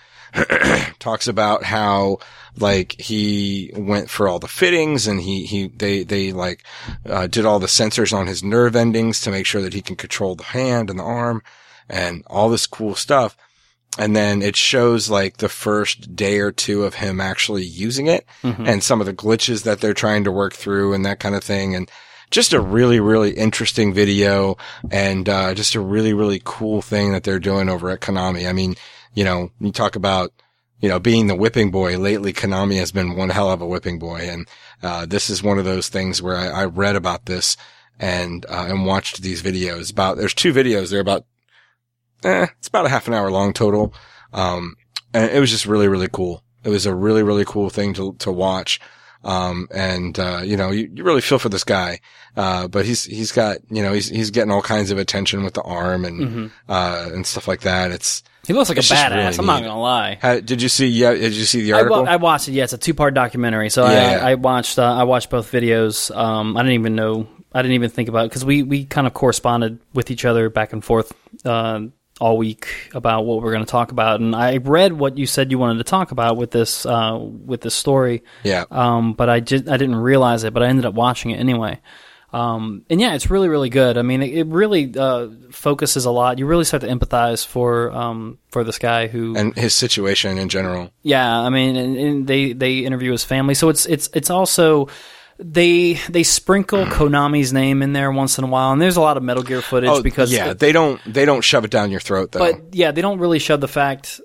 [SPEAKER 1] talks about how, like, he went for all the fittings and he, he, they, they, like, uh, did all the sensors on his nerve endings to make sure that he can control the hand and the arm and all this cool stuff. And then it shows, like, the first day or two of him actually using it mm-hmm. and some of the glitches that they're trying to work through and that kind of thing. And just a really, really interesting video and, uh, just a really, really cool thing that they're doing over at Konami. I mean, you know, you talk about, you know, being the whipping boy. Lately, Konami has been one hell of a whipping boy. And, uh, this is one of those things where I, I read about this and, uh, and watched these videos about, there's two videos. They're about, eh, it's about a half an hour long total. Um, and it was just really, really cool. It was a really, really cool thing to, to watch. Um, and, uh, you know, you, you really feel for this guy. Uh, but he's, he's got, you know, he's, he's getting all kinds of attention with the arm and, mm-hmm. uh, and stuff like that. It's,
[SPEAKER 2] he looks like a badass.
[SPEAKER 1] Really
[SPEAKER 2] I'm not gonna lie.
[SPEAKER 1] How, did you see, yeah, did you see the article?
[SPEAKER 2] I, wa- I watched it. Yeah, it's a two part documentary. So
[SPEAKER 1] yeah.
[SPEAKER 2] I, I watched, uh, I watched both videos. Um, I didn't even know, I didn't even think about it because we, we kind of corresponded with each other back and forth, uh, all week about what we're going to talk about. And I read what you said you wanted to talk about with this, uh, with this story.
[SPEAKER 1] Yeah.
[SPEAKER 2] Um, but I just, I didn't realize it, but I ended up watching it anyway. Um, and yeah, it's really, really good. I mean, it, it really, uh, focuses a lot. You really start to empathize for, um, for this guy who,
[SPEAKER 1] and his situation in general.
[SPEAKER 2] Yeah. I mean, and, and they, they interview his family. So it's, it's, it's also, They they sprinkle Konami's name in there once in a while, and there's a lot of Metal Gear footage
[SPEAKER 1] oh,
[SPEAKER 2] because
[SPEAKER 1] yeah,
[SPEAKER 2] it,
[SPEAKER 1] they don't they don't shove it down your throat though.
[SPEAKER 2] But yeah, they don't really shove the fact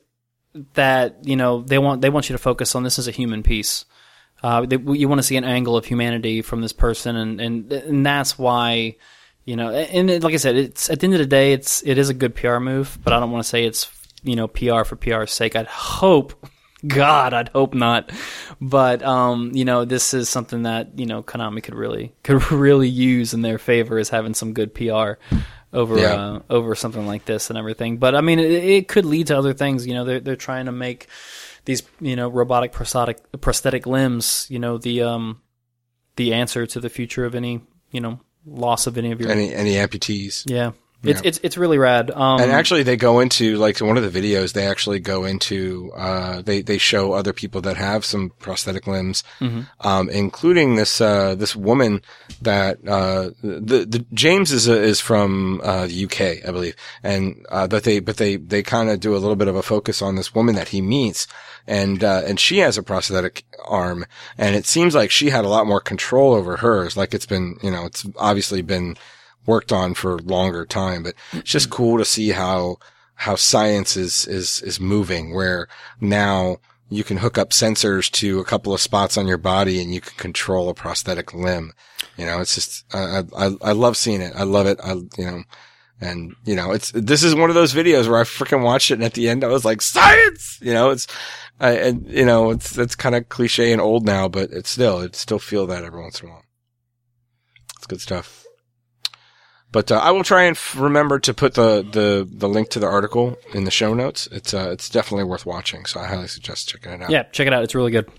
[SPEAKER 2] that you know they want they want you to focus on this as a human piece. Uh, they, you want to see an angle of humanity from this person, and and and that's why you know. And it, like I said, it's at the end of the day, it's it is a good P R move, but I don't want to say it's you know P R for P R's sake. I'd hope. God, I'd hope not. But um, you know, this is something that you know Konami could really could really use in their favor, is having some good P R over yeah. uh, over something like this and everything. But I mean, it, it could lead to other things. You know, they're they're trying to make these you know robotic prosthetic prosthetic limbs. You know, the um the answer to the future of any you know loss of any of your
[SPEAKER 1] any any amputees.
[SPEAKER 2] Yeah. It's, yeah. it's, it's really rad. Um,
[SPEAKER 1] and actually they go into, like, one of the videos, they actually go into, uh, they, they show other people that have some prosthetic limbs, mm-hmm. um, including this, uh, this woman that, uh, the, the, James is, uh, is from, uh, the U K, I believe. And, uh, but they, but they, they kind of do a little bit of a focus on this woman that he meets. And, uh, and she has a prosthetic arm, and it seems like she had a lot more control over hers. Like it's been, you know, it's obviously been, worked on for a longer time, but it's just cool to see how, how science is, is, is moving, where now you can hook up sensors to a couple of spots on your body and you can control a prosthetic limb. You know, it's just, I, I, I love seeing it. I love it. I, you know, and, you know, it's, this is one of those videos where I freaking watched it and at the end I was like, science! You know, it's, I, and, you know, it's, it's kind of cliche and old now, but it's still, it still feel that every once in a while. It's good stuff. But, uh, I will try and f- remember to put the, the, the link to the article in the show notes. It's, uh, it's definitely worth watching. So I highly suggest checking it out.
[SPEAKER 2] Yeah, check it out. It's really good.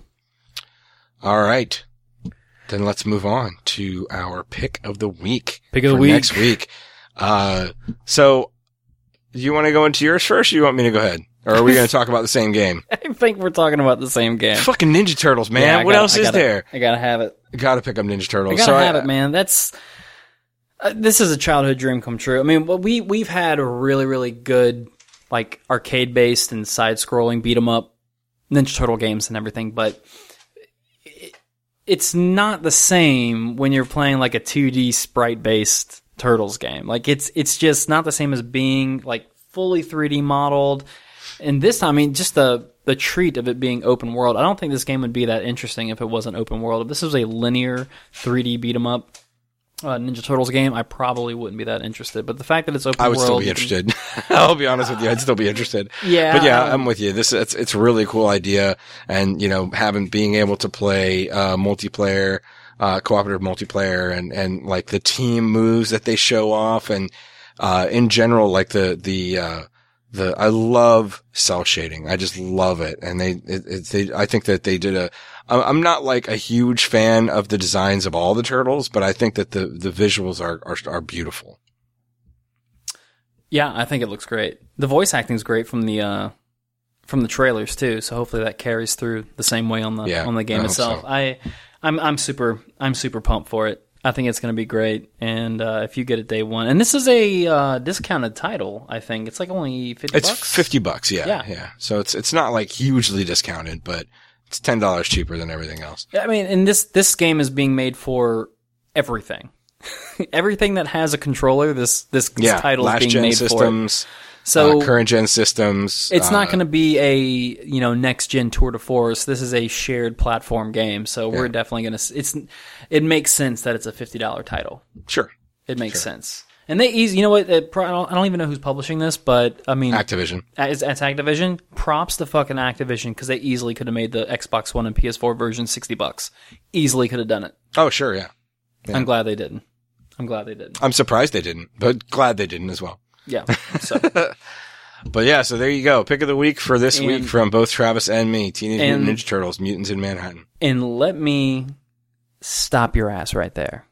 [SPEAKER 1] All right. Then let's move on to our pick of the week.
[SPEAKER 2] Pick of the week.
[SPEAKER 1] Next week. Uh, so do you want to go into yours first or you want me to go ahead? Or are we going to talk about the same game?
[SPEAKER 2] I think we're talking about the same game.
[SPEAKER 1] Fucking Ninja Turtles, man.
[SPEAKER 2] Yeah,
[SPEAKER 1] what
[SPEAKER 2] gotta,
[SPEAKER 1] else
[SPEAKER 2] gotta,
[SPEAKER 1] is there?
[SPEAKER 2] I gotta have it.
[SPEAKER 1] I gotta pick up Ninja Turtles.
[SPEAKER 2] I gotta
[SPEAKER 1] so
[SPEAKER 2] have
[SPEAKER 1] I,
[SPEAKER 2] it, man. That's, Uh, this is a childhood dream come true. I mean, we we've had a really really good like arcade based and side scrolling beat 'em up Ninja Turtle games and everything, but it, it's not the same when you're playing like a two D sprite based Turtles game. Like it's it's just not the same as being like fully three D modeled. And this time, I mean, just the the treat of it being open world. I don't think this game would be that interesting if it wasn't open world. If this was a linear three D beat 'em up Uh, Ninja Turtles game, I probably wouldn't be that interested. But the fact that it's open
[SPEAKER 1] I would
[SPEAKER 2] world,
[SPEAKER 1] still be interested. I'll be honest with you, I'd still be interested.
[SPEAKER 2] Yeah,
[SPEAKER 1] but yeah,
[SPEAKER 2] um,
[SPEAKER 1] I'm with you. This it's it's a really cool idea, and you know, having being able to play uh multiplayer uh, cooperative multiplayer and, and like the team moves that they show off. And, uh, in general, like the, the, uh, the, I love cell shading. I just love it. And they, it, it, they, I think that they did a, I'm not like a huge fan of the designs of all the turtles, but I think that the, the visuals are, are, are beautiful.
[SPEAKER 2] Yeah, I think it looks great. The voice acting is great from the, uh, from the trailers too. So hopefully that carries through the same way on the,
[SPEAKER 1] yeah,
[SPEAKER 2] on the game
[SPEAKER 1] I
[SPEAKER 2] itself.
[SPEAKER 1] so.
[SPEAKER 2] I, I'm, I'm super, I'm super pumped for it. I think it's going to be great, and uh, if you get it day one, and this is a uh, discounted title, I think it's like only fifty.
[SPEAKER 1] It's
[SPEAKER 2] bucks?
[SPEAKER 1] fifty bucks, yeah,
[SPEAKER 2] yeah,
[SPEAKER 1] yeah. So it's it's not like hugely discounted, but it's ten dollars cheaper than everything else.
[SPEAKER 2] I mean, and this this game is being made for everything, everything that has a controller. This this, this
[SPEAKER 1] yeah,
[SPEAKER 2] title is
[SPEAKER 1] last
[SPEAKER 2] being
[SPEAKER 1] gen
[SPEAKER 2] made
[SPEAKER 1] systems,
[SPEAKER 2] for. So
[SPEAKER 1] uh, current gen systems.
[SPEAKER 2] It's
[SPEAKER 1] uh,
[SPEAKER 2] not going to be a you know next gen tour de force. This is a shared platform game, so we're
[SPEAKER 1] yeah.
[SPEAKER 2] definitely going to. It's it makes sense that it's a fifty dollar title.
[SPEAKER 1] Sure,
[SPEAKER 2] it makes
[SPEAKER 1] sure.
[SPEAKER 2] sense. And they easy. You know what? It, I, don't, I don't even know who's publishing this, but I mean,
[SPEAKER 1] Activision.
[SPEAKER 2] It's, it's Activision. Props to fucking Activision because they easily could have made the Xbox One and P S four version sixty bucks. Easily could have done it.
[SPEAKER 1] Oh sure, yeah. yeah.
[SPEAKER 2] I'm glad they didn't. I'm glad they didn't.
[SPEAKER 1] I'm surprised they didn't, but glad they didn't as well.
[SPEAKER 2] Yeah. So.
[SPEAKER 1] But yeah, so there you go. Pick of the week for this
[SPEAKER 2] and,
[SPEAKER 1] week from both Travis and me. Teenage
[SPEAKER 2] and,
[SPEAKER 1] Mutant Ninja Turtles, Mutants in Manhattan.
[SPEAKER 2] And let me stop your ass right there.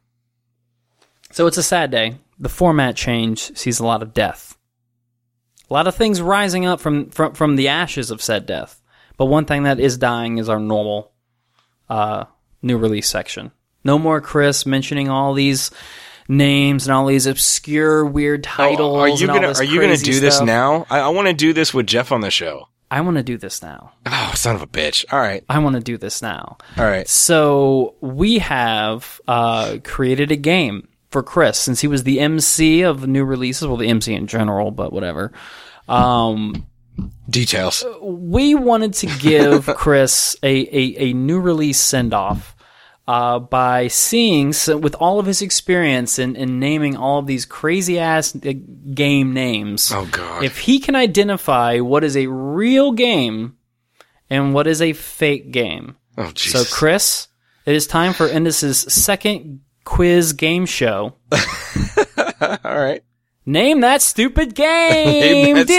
[SPEAKER 2] So it's a sad day. The format change sees a lot of death. A lot of things rising up from, from, from the ashes of said death. But one thing that is dying is our normal uh, new release section. No more Chris mentioning all these names and all these obscure, weird titles.
[SPEAKER 1] Oh, are you
[SPEAKER 2] and all
[SPEAKER 1] gonna
[SPEAKER 2] this
[SPEAKER 1] Are you gonna
[SPEAKER 2] crazy
[SPEAKER 1] do this
[SPEAKER 2] stuff.
[SPEAKER 1] now? I, I want to do this with Jeff on the show.
[SPEAKER 2] I want to do this now.
[SPEAKER 1] Oh, son of a bitch! All right,
[SPEAKER 2] I want to do this now.
[SPEAKER 1] all right.
[SPEAKER 2] So we have uh, created a game for Chris since he was the M C of new releases. Well, the M C in general, but whatever. Um,
[SPEAKER 1] Details.
[SPEAKER 2] we wanted to give Chris a, a, a new release send off. Uh, by seeing, so with all of his experience in, in naming all of these crazy-ass game names,
[SPEAKER 1] Oh, God.
[SPEAKER 2] if he can identify what is a real game and what is a fake game.
[SPEAKER 1] Oh, Jesus.
[SPEAKER 2] So, Chris, it is time for Indus's second quiz game show.
[SPEAKER 1] All right.
[SPEAKER 2] Name that stupid game!
[SPEAKER 1] Name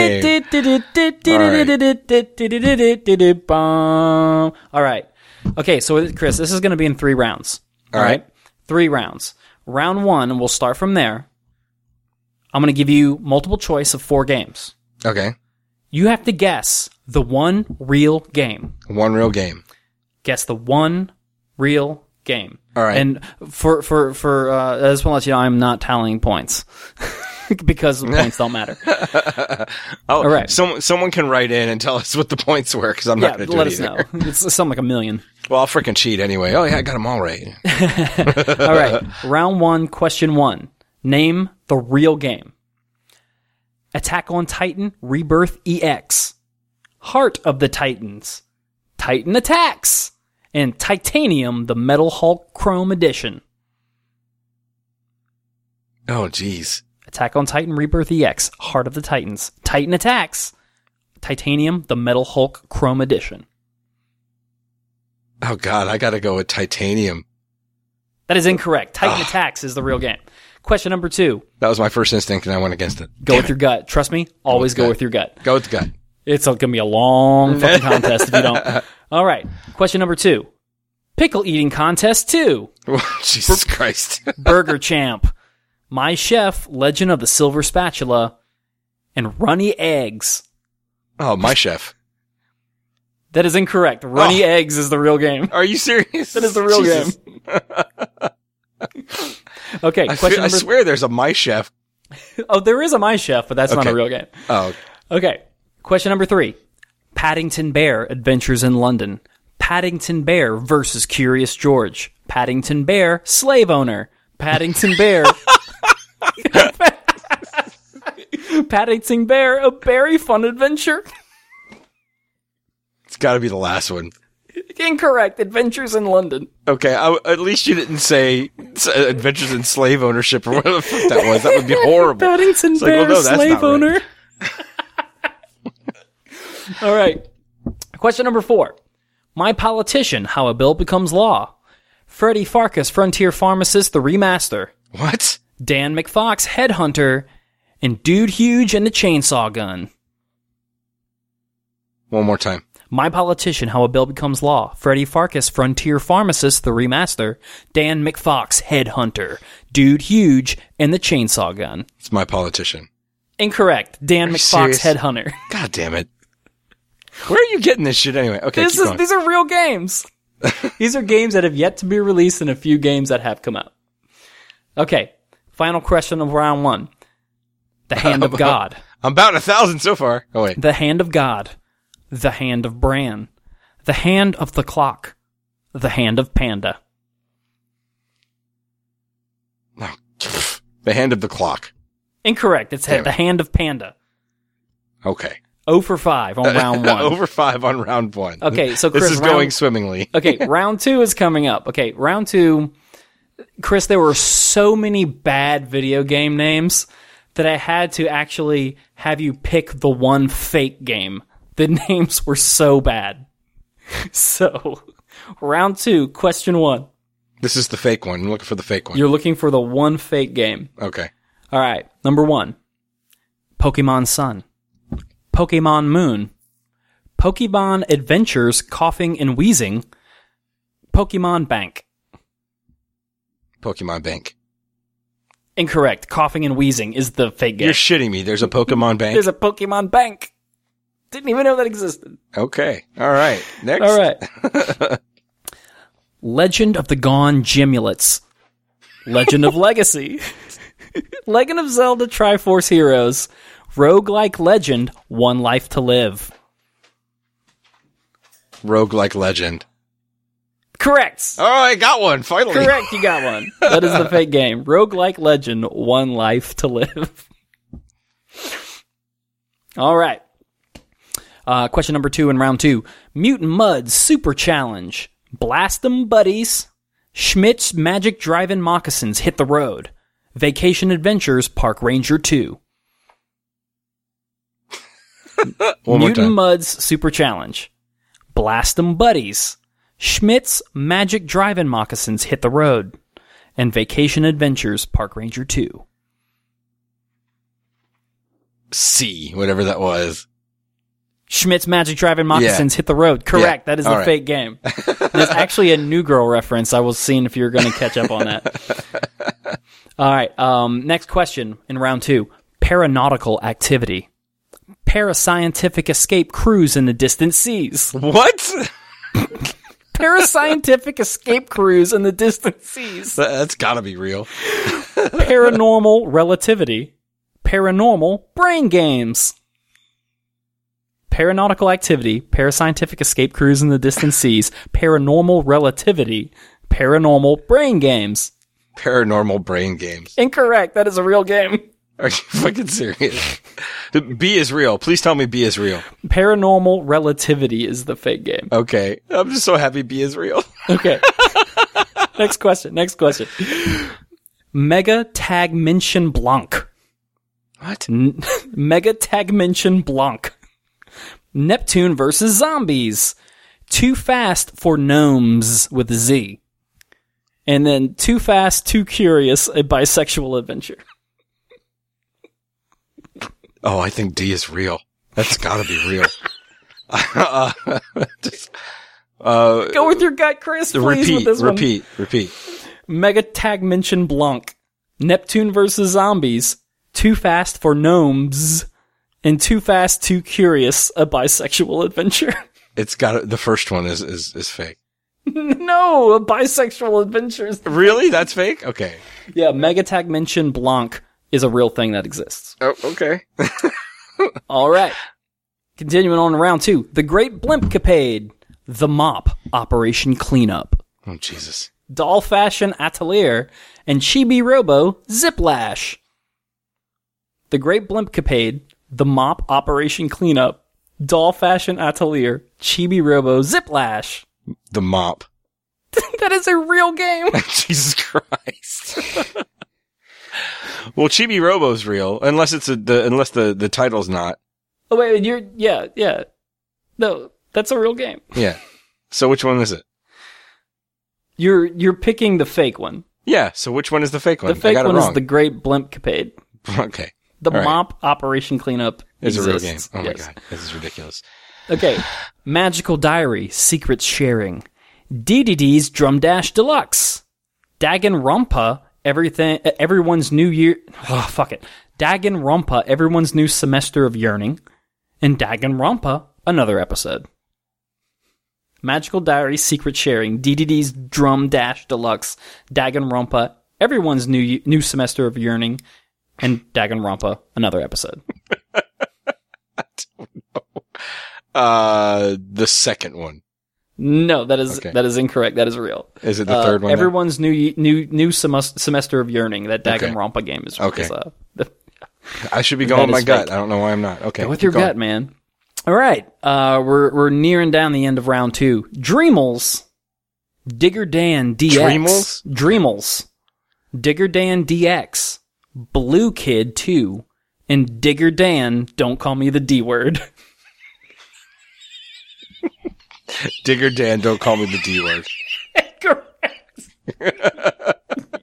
[SPEAKER 1] that stupid
[SPEAKER 2] All right. Okay, so Chris, this is going to be in three rounds.
[SPEAKER 1] All right.
[SPEAKER 2] Three rounds. Round one, and we'll start from there. I'm going to give you multiple choice of four games.
[SPEAKER 1] Okay.
[SPEAKER 2] You have to guess the one real game.
[SPEAKER 1] One real game.
[SPEAKER 2] Guess the one real game.
[SPEAKER 1] All right.
[SPEAKER 2] And for, for, for, uh, I just want to let you know I'm not tallying points. Because the points don't matter.
[SPEAKER 1] oh,
[SPEAKER 2] All right.
[SPEAKER 1] Someone, someone can write in and tell us what the points were because I'm
[SPEAKER 2] Yeah,
[SPEAKER 1] not going to do
[SPEAKER 2] let
[SPEAKER 1] it
[SPEAKER 2] us
[SPEAKER 1] either.
[SPEAKER 2] know. It's something like a million.
[SPEAKER 1] Well, I'll freaking cheat anyway. Oh, yeah, I got them all right.
[SPEAKER 2] All right. Round one, question one. Name the real game. Attack on Titan Rebirth E X. Heart of the Titans. Titan Attacks. And Titanium, the Metal Hulk Chrome Edition.
[SPEAKER 1] Oh, jeez.
[SPEAKER 2] Attack on Titan Rebirth E X. Heart of the Titans. Titan Attacks. Titanium, the Metal Hulk Chrome Edition.
[SPEAKER 1] Oh, God, I got to go with Titanium.
[SPEAKER 2] That is incorrect. Titan
[SPEAKER 1] Ugh.
[SPEAKER 2] Attacks is the real game. Question number two.
[SPEAKER 1] That was my first instinct, and I went against it.
[SPEAKER 2] Go
[SPEAKER 1] Damn
[SPEAKER 2] with
[SPEAKER 1] it.
[SPEAKER 2] your gut. Trust me, always go
[SPEAKER 1] gut.
[SPEAKER 2] with your gut.
[SPEAKER 1] Go with the gut.
[SPEAKER 2] It's going to be a long fucking contest if you don't. All right. Question number two. Pickle eating contest two.
[SPEAKER 1] Jesus Christ.
[SPEAKER 2] Burger Champ. My Chef, Legend of the Silver Spatula. And Runny Eggs.
[SPEAKER 1] Oh, my chef.
[SPEAKER 2] That is incorrect. Runny
[SPEAKER 1] Oh.
[SPEAKER 2] Eggs is the real game.
[SPEAKER 1] Are you serious?
[SPEAKER 2] That is the real
[SPEAKER 1] Jesus.
[SPEAKER 2] game. Okay.
[SPEAKER 1] I,
[SPEAKER 2] Question
[SPEAKER 1] feel, I
[SPEAKER 2] number.
[SPEAKER 1] swear there's a My Chef.
[SPEAKER 2] Oh, there is a My Chef, but that's not
[SPEAKER 1] Okay.
[SPEAKER 2] a real game.
[SPEAKER 1] Oh,
[SPEAKER 2] Okay. Question number three. Paddington Bear Adventures in London. Paddington Bear versus Curious George. Paddington Bear Slave Owner. Paddington Bear. Paddington Bear, a very fun adventure.
[SPEAKER 1] it's got to be the last one.
[SPEAKER 2] Incorrect. Adventures in London.
[SPEAKER 1] Okay, I, at least you didn't say s- Adventures in Slave Ownership or whatever the fuck that was. That would be horrible.
[SPEAKER 2] Paddington
[SPEAKER 1] It's like,
[SPEAKER 2] Bear
[SPEAKER 1] well, no, that's
[SPEAKER 2] Slave
[SPEAKER 1] not right.
[SPEAKER 2] Owner. All right. Question number four. My Politician, How a Bill Becomes Law. Freddy Farkas, Frontier Pharmacist, the remaster.
[SPEAKER 1] What?
[SPEAKER 2] Dan McFox, Headhunter, and Dude Huge and the Chainsaw Gun.
[SPEAKER 1] One more time.
[SPEAKER 2] My Politician, How a Bill Becomes Law. Freddy Farkas, Frontier Pharmacist, the remaster. Dan McFox, Headhunter, Dude Huge, and the Chainsaw Gun.
[SPEAKER 1] It's My Politician.
[SPEAKER 2] Incorrect. Dan McFox,
[SPEAKER 1] serious?
[SPEAKER 2] Headhunter.
[SPEAKER 1] God damn it. Where are you getting this shit anyway? Okay,
[SPEAKER 2] This
[SPEAKER 1] keep
[SPEAKER 2] is,
[SPEAKER 1] going.
[SPEAKER 2] these are real games. These are games that have yet to be released and a few games that have come out. Okay, final question of round one. The Hand of God.
[SPEAKER 1] I'm about a thousand so far. Oh, wait.
[SPEAKER 2] The Hand of God. The Hand of Bran. The Hand of the Clock. The Hand of Panda.
[SPEAKER 1] Oh, the Hand of the Clock.
[SPEAKER 2] Incorrect. It's
[SPEAKER 1] Damn
[SPEAKER 2] the
[SPEAKER 1] it.
[SPEAKER 2] Hand of Panda.
[SPEAKER 1] Okay.
[SPEAKER 2] oh for five on round one.
[SPEAKER 1] Over five on round one.
[SPEAKER 2] Okay, so Chris,
[SPEAKER 1] this is
[SPEAKER 2] round-
[SPEAKER 1] going swimmingly.
[SPEAKER 2] Okay, round two is coming up. Okay, round two, Chris, there were so many bad video game names that I had to actually have you pick the one fake game. The names were so bad. So, round two, question one.
[SPEAKER 1] This is the fake one. I'm looking for the fake one.
[SPEAKER 2] You're looking for the one fake game.
[SPEAKER 1] Okay.
[SPEAKER 2] All right, number one, Pokemon Sun, Pokemon Moon, Pokemon Adventures Coughing and Wheezing, Pokemon Bank.
[SPEAKER 1] Pokemon Bank.
[SPEAKER 2] Incorrect. Coughing and Wheezing is the fake game.
[SPEAKER 1] You're shitting me. There's a Pokemon Bank?
[SPEAKER 2] There's a Pokemon Bank. Didn't even know that existed.
[SPEAKER 1] Okay. All right. Next.
[SPEAKER 2] All right. Legend of the Gone Gimulets. Legend of Legacy. Legend of Zelda Triforce Heroes. Roguelike Legend, One Life to Live.
[SPEAKER 1] Roguelike Legend.
[SPEAKER 2] Correct.
[SPEAKER 1] Oh, I got one. Finally.
[SPEAKER 2] Correct, you got one. That is the fake game. Roguelike Legend, One Life to Live. All right. Uh, question number two in round two. Mutant Mud's Super Challenge. Blast 'em Buddies. Schmidt's Magic Drive-In Moccasins Hit the Road. Vacation Adventures Park Ranger two.
[SPEAKER 1] One more
[SPEAKER 2] Mutant
[SPEAKER 1] time.
[SPEAKER 2] Mud's Super Challenge. Blast 'em Buddies. Schmidt's Magic Drive-In Moccasins Hit the Road. And Vacation Adventures Park Ranger two.
[SPEAKER 1] C, whatever that was.
[SPEAKER 2] Schmidt's Magic Drive-In Moccasins
[SPEAKER 1] Yeah.
[SPEAKER 2] Hit the Road. Correct.
[SPEAKER 1] Yeah.
[SPEAKER 2] That is the
[SPEAKER 1] All right.
[SPEAKER 2] fake game. There's actually a New Girl reference. I was seeing if you were going to catch up on that. All right. Um, next question in round two. Paranautical activity. Parascientific escape cruise in the distant seas.
[SPEAKER 1] What?
[SPEAKER 2] Parascientific escape cruise in the distant seas.
[SPEAKER 1] That- That's gotta be real.
[SPEAKER 2] Paranormal relativity. Paranormal brain games. Paranautical activity. Parascientific escape cruise in the distant seas. Paranormal relativity. Paranormal brain games.
[SPEAKER 1] Paranormal brain games.
[SPEAKER 2] Incorrect. That is a real game.
[SPEAKER 1] Are you fucking serious? B is real. Please tell me B is real.
[SPEAKER 2] Paranormal relativity is the fake game.
[SPEAKER 1] Okay. I'm just so happy B is real.
[SPEAKER 2] Okay. Next question. Next question. Mega Tagmention Blanc.
[SPEAKER 1] What?
[SPEAKER 2] N- Mega Tagmention Blanc. Neptune versus Zombies. Too Fast for Gnomes with a Z. And then Too Fast, Too Curious, a bisexual adventure.
[SPEAKER 1] Oh, I think D is real. That's gotta be real. uh, just, uh,
[SPEAKER 2] Go with your gut, Chris. Please,
[SPEAKER 1] repeat,
[SPEAKER 2] with this one.
[SPEAKER 1] repeat, repeat.
[SPEAKER 2] Mega Tagmention Blanc. Neptune versus Zombies. Too Fast for Gnomes. And Too Fast, Too Curious, a bisexual adventure.
[SPEAKER 1] It's got the first one is, is, is fake.
[SPEAKER 2] No, a bisexual adventure. is-
[SPEAKER 1] Really? That's fake? Okay.
[SPEAKER 2] Yeah, Mega Tagmention Blanc is a real thing that exists.
[SPEAKER 1] Oh, okay.
[SPEAKER 2] All right. Continuing on to round two. The Great Blimpcapade. The Mop. Operation Cleanup.
[SPEAKER 1] Oh, Jesus.
[SPEAKER 2] Doll Fashion Atelier. And Chibi Robo Ziplash. The Great Blimpcapade. The Mop. Operation Cleanup. Doll Fashion Atelier. Chibi Robo Ziplash.
[SPEAKER 1] The mop.
[SPEAKER 2] That is a real game.
[SPEAKER 1] Jesus Christ. Well, Chibi Robo's real, unless it's a, the, unless the, the title's not.
[SPEAKER 2] Oh, wait, you're, yeah, yeah. No, that's a real game.
[SPEAKER 1] Yeah. So which one is it?
[SPEAKER 2] You're you're picking the fake one.
[SPEAKER 1] Yeah, so which one is the fake one?
[SPEAKER 2] The fake
[SPEAKER 1] I got
[SPEAKER 2] one
[SPEAKER 1] it wrong.
[SPEAKER 2] is the Great Blimpcapade.
[SPEAKER 1] Okay.
[SPEAKER 2] The
[SPEAKER 1] All right.
[SPEAKER 2] mop Operation Cleanup
[SPEAKER 1] It's a real game.
[SPEAKER 2] exists.
[SPEAKER 1] Oh my
[SPEAKER 2] Yes.
[SPEAKER 1] god, this is ridiculous.
[SPEAKER 2] Okay. Magical Diary, Secrets Sharing. D D D's Drum Dash Deluxe. Danganronpa, everything, everyone's new year. Oh, fuck it. Danganronpa, everyone's new semester of yearning. And Danganronpa, another episode. Magical Diary, Secret Sharing, D D D's Drum Dash Deluxe, Danganronpa, everyone's new new semester of yearning, and Danganronpa, another episode.
[SPEAKER 1] I don't know. Uh, the second one.
[SPEAKER 2] No, that is
[SPEAKER 1] Okay.
[SPEAKER 2] that is incorrect. That is real.
[SPEAKER 1] Is it the
[SPEAKER 2] Uh,
[SPEAKER 1] third one? then?
[SPEAKER 2] Everyone's new new new semes- semester of yearning. That
[SPEAKER 1] Okay.
[SPEAKER 2] Danganronpa game is.
[SPEAKER 1] Okay.
[SPEAKER 2] is uh, the,
[SPEAKER 1] I should be going with
[SPEAKER 2] that
[SPEAKER 1] my
[SPEAKER 2] is
[SPEAKER 1] gut.
[SPEAKER 2] fake.
[SPEAKER 1] I don't know why I'm not. Okay.
[SPEAKER 2] Go with
[SPEAKER 1] keep
[SPEAKER 2] your
[SPEAKER 1] going.
[SPEAKER 2] gut, man. All right, uh, we're we're nearing down the end of round two. Dreamals, Digger Dan D X,
[SPEAKER 1] Dreamals?
[SPEAKER 2] Dreamals, Digger Dan D X, Blue Kid two, and Digger Dan. Don't call me the D word.
[SPEAKER 1] Digger Dan, don't call me the D word.
[SPEAKER 2] Correct.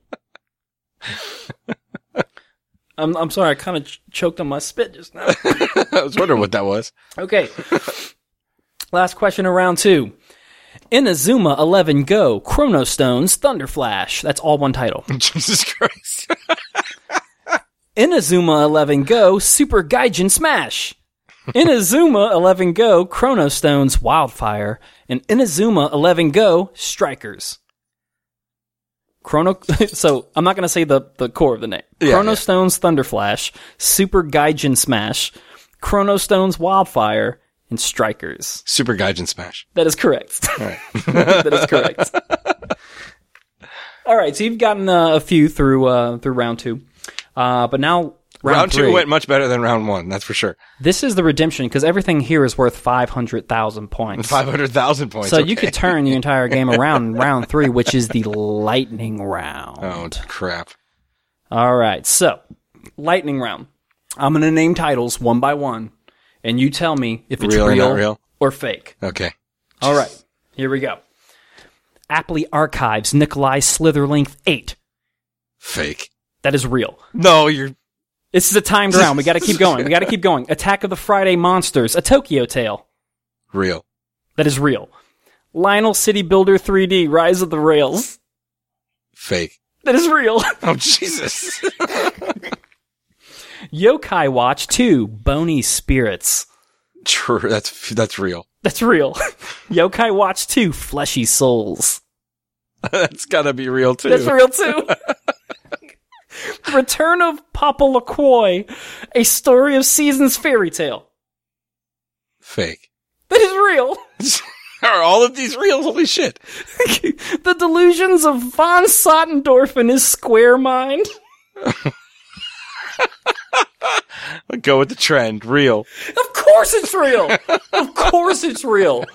[SPEAKER 2] I'm I'm sorry. I kind of ch- choked on my spit just now.
[SPEAKER 1] I was wondering what that was.
[SPEAKER 2] Okay. Last question of round two. Inazuma eleven Go, Chrono Stones, Thunder Flash. That's all one title.
[SPEAKER 1] Jesus Christ.
[SPEAKER 2] Inazuma eleven Go, Super Gaijin Smash. Inazuma eleven Go, Chrono Stones, Wildfire. And Inazuma eleven Go, Strikers. Chrono. So I'm not going to say the, the core of the name.
[SPEAKER 1] Yeah,
[SPEAKER 2] Chrono
[SPEAKER 1] yeah.
[SPEAKER 2] Stones, Thunder Flash, Super Gaijin Smash, Chrono Stones, Wildfire, and Strikers.
[SPEAKER 1] Super Gaijin Smash.
[SPEAKER 2] That is correct.
[SPEAKER 1] All right.
[SPEAKER 2] That is correct. All right, so you've gotten uh, a few through uh, through round two, uh, but now round,
[SPEAKER 1] Round
[SPEAKER 2] three.
[SPEAKER 1] two went much better than round one, that's for sure.
[SPEAKER 2] This is the redemption because everything here is worth five hundred thousand points.
[SPEAKER 1] five hundred thousand points.
[SPEAKER 2] So
[SPEAKER 1] okay.
[SPEAKER 2] you could turn the entire game around in round three, which is the lightning round.
[SPEAKER 1] Oh, crap.
[SPEAKER 2] All right, so lightning round. I'm going to name titles one by one, and you tell me if it's
[SPEAKER 1] Real or
[SPEAKER 2] real,
[SPEAKER 1] not real?
[SPEAKER 2] or fake.
[SPEAKER 1] Okay.
[SPEAKER 2] All right, here we go. Appley Archives, Nikolai Slitherlink eight.
[SPEAKER 1] Fake.
[SPEAKER 2] That is real.
[SPEAKER 1] No, you're...
[SPEAKER 2] This is a timed round. We got to keep going. We got to keep going. Attack of the Friday Monsters, A Tokyo Tale.
[SPEAKER 1] Real.
[SPEAKER 2] That is real. Lionel City Builder three D, Rise of the Rails.
[SPEAKER 1] Fake.
[SPEAKER 2] That is real.
[SPEAKER 1] Oh, Jesus.
[SPEAKER 2] Yokai Watch two, Bony Spirits.
[SPEAKER 1] True. That's, that's real.
[SPEAKER 2] That's real. Yokai Watch two, Fleshy Souls.
[SPEAKER 1] That's gotta be real, too.
[SPEAKER 2] That's real too. Return of Papa LaCroix, A Story of Seasons Fairy Tale.
[SPEAKER 1] Fake.
[SPEAKER 2] That is real.
[SPEAKER 1] Are all of these real? Holy shit.
[SPEAKER 2] The Delusions of von Sottendorf and His Square Mind.
[SPEAKER 1] I'll go with the trend. Real.
[SPEAKER 2] Of course it's real. Of course it's real.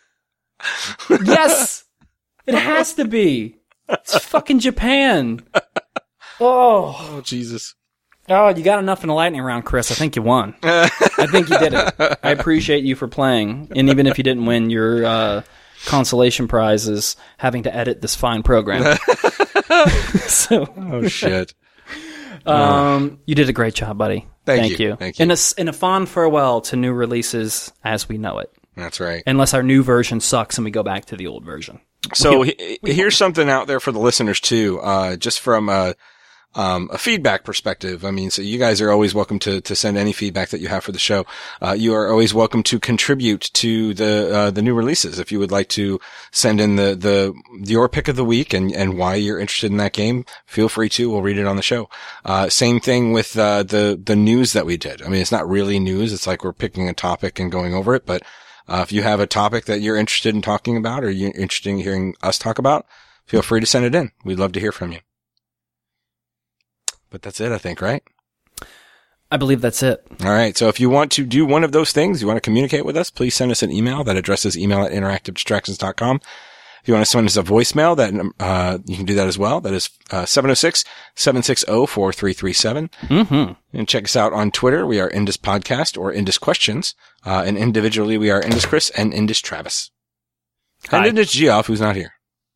[SPEAKER 2] Yes. It has to be. It's fucking Japan. Oh.
[SPEAKER 1] Oh, Jesus.
[SPEAKER 2] Oh, you got enough in the lightning round, Chris. I think you won. I think you did it. I appreciate you for playing. And even if you didn't win, your uh, consolation prize is having to edit this fine program. So,
[SPEAKER 1] Oh, shit.
[SPEAKER 2] um, you did a great job, buddy.
[SPEAKER 1] Thank you.
[SPEAKER 2] you.
[SPEAKER 1] Thank you.
[SPEAKER 2] And a, s- and a fond farewell to new releases as we know it.
[SPEAKER 1] That's right.
[SPEAKER 2] Unless our new version sucks and we go back to the old version.
[SPEAKER 1] So
[SPEAKER 2] We-
[SPEAKER 1] he- here's something out there for the listeners too, uh, just from a, um, a feedback perspective. I mean, so you guys are always welcome to, to send any feedback that you have for the show. Uh, you are always welcome to contribute to the, uh, the new releases. If you would like to send in the, the, your pick of the week and, and why you're interested in that game, feel free to. We'll read it on the show. Uh, same thing with, uh, the, the news that we did. I mean, it's not really news. It's like we're picking a topic and going over it, but Uh, if you have a topic that you're interested in talking about or you're interested in hearing us talk about, feel free to send it in. We'd love to hear from you. But that's it, I think, right?
[SPEAKER 2] I believe that's it.
[SPEAKER 1] All right. So if you want to do one of those things, you want to communicate with us, please send us an email. That address is email at interactive distractions dot com. If you want to send us a voicemail, that uh, you can do that as well. That is uh, seven oh six, seven six zero, four three three seven.
[SPEAKER 2] Mm-hmm.
[SPEAKER 1] And check us out on Twitter. We are Indus Podcast or Indus Questions. Uh, and individually, we are Indus Chris and Indus Travis.
[SPEAKER 2] Hi.
[SPEAKER 1] And Indus Geoff, who's not here.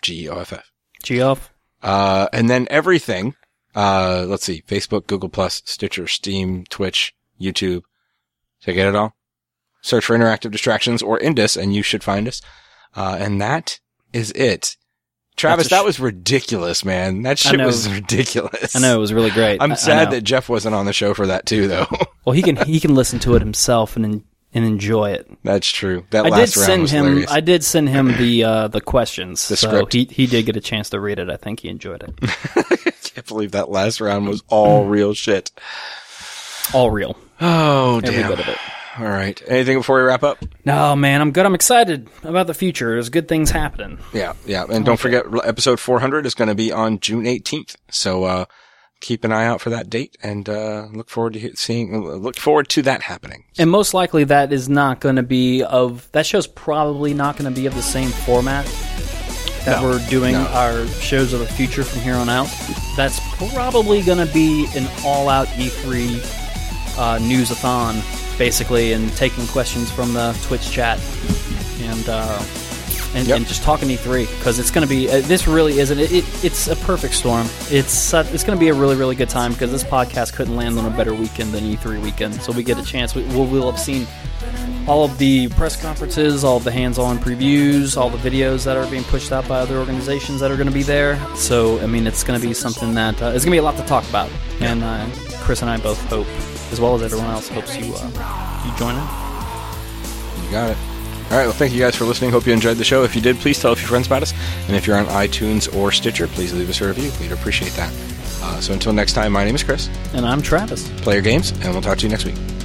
[SPEAKER 1] G E O F F.
[SPEAKER 2] Geoff.
[SPEAKER 1] Uh, and then everything, uh, let's see, Facebook, Google Plus, Stitcher, Steam, Twitch, YouTube. Did I get it all? Search for Interactive Distractions or Indus and you should find us. Uh, and that is it. Travis, sh- that was ridiculous, man. That shit was ridiculous.
[SPEAKER 2] I know, it was really great.
[SPEAKER 1] I'm
[SPEAKER 2] I,
[SPEAKER 1] sad
[SPEAKER 2] I
[SPEAKER 1] that Jeff wasn't on the show for that too, though.
[SPEAKER 2] Well, he can he can listen to it himself and and enjoy it.
[SPEAKER 1] That's true. That
[SPEAKER 2] I
[SPEAKER 1] last
[SPEAKER 2] did
[SPEAKER 1] round
[SPEAKER 2] send
[SPEAKER 1] was
[SPEAKER 2] him.
[SPEAKER 1] hilarious.
[SPEAKER 2] I did send him the uh, the questions.
[SPEAKER 1] The
[SPEAKER 2] so
[SPEAKER 1] script.
[SPEAKER 2] He he did get a chance to read it. I think he enjoyed it.
[SPEAKER 1] I can't believe that last round was all real shit.
[SPEAKER 2] All real.
[SPEAKER 1] Oh,
[SPEAKER 2] Every
[SPEAKER 1] damn.
[SPEAKER 2] bit of it.
[SPEAKER 1] All right. Anything before we wrap up?
[SPEAKER 2] No, man, I'm good. I'm excited about the future. There's good things happening.
[SPEAKER 1] Yeah, yeah. And don't forget, episode four hundred is going to be on June eighteenth. So, uh, keep an eye out for that date and, uh, look forward to seeing, look forward to that happening.
[SPEAKER 2] And most likely that is not going to be of, that show's probably not going to be of the same format that
[SPEAKER 1] No,
[SPEAKER 2] we're doing
[SPEAKER 1] no.
[SPEAKER 2] our shows of the future from here on out. That's probably going to be an all-out E three uh, news-a-thon, basically, and taking questions from the Twitch chat and uh, and,
[SPEAKER 1] Yep.
[SPEAKER 2] and just talking E three, because it's going to be, uh, this really isn't, it, it, it's a perfect storm. It's uh, it's going to be a really, really good time, because this podcast couldn't land on a better weekend than E three weekend, so we get a chance. We, we'll, we'll have seen all of the press conferences, all of the hands-on previews, all the videos that are being pushed out by other organizations that are going to be there. So, I mean, it's going to be something that uh, it's going to be a lot to talk about. And uh, Chris and I both hope, as well as everyone else, hopes you uh, you join in.
[SPEAKER 1] You got it. All right. Well, thank you guys for listening. Hope you enjoyed the show. If you did, please tell a few friends about us. And if you're on iTunes or Stitcher, please leave us a review. We'd appreciate that. Uh, so until next time, my name is Chris.
[SPEAKER 2] And I'm Travis.
[SPEAKER 1] Play your games, and we'll talk to you next week.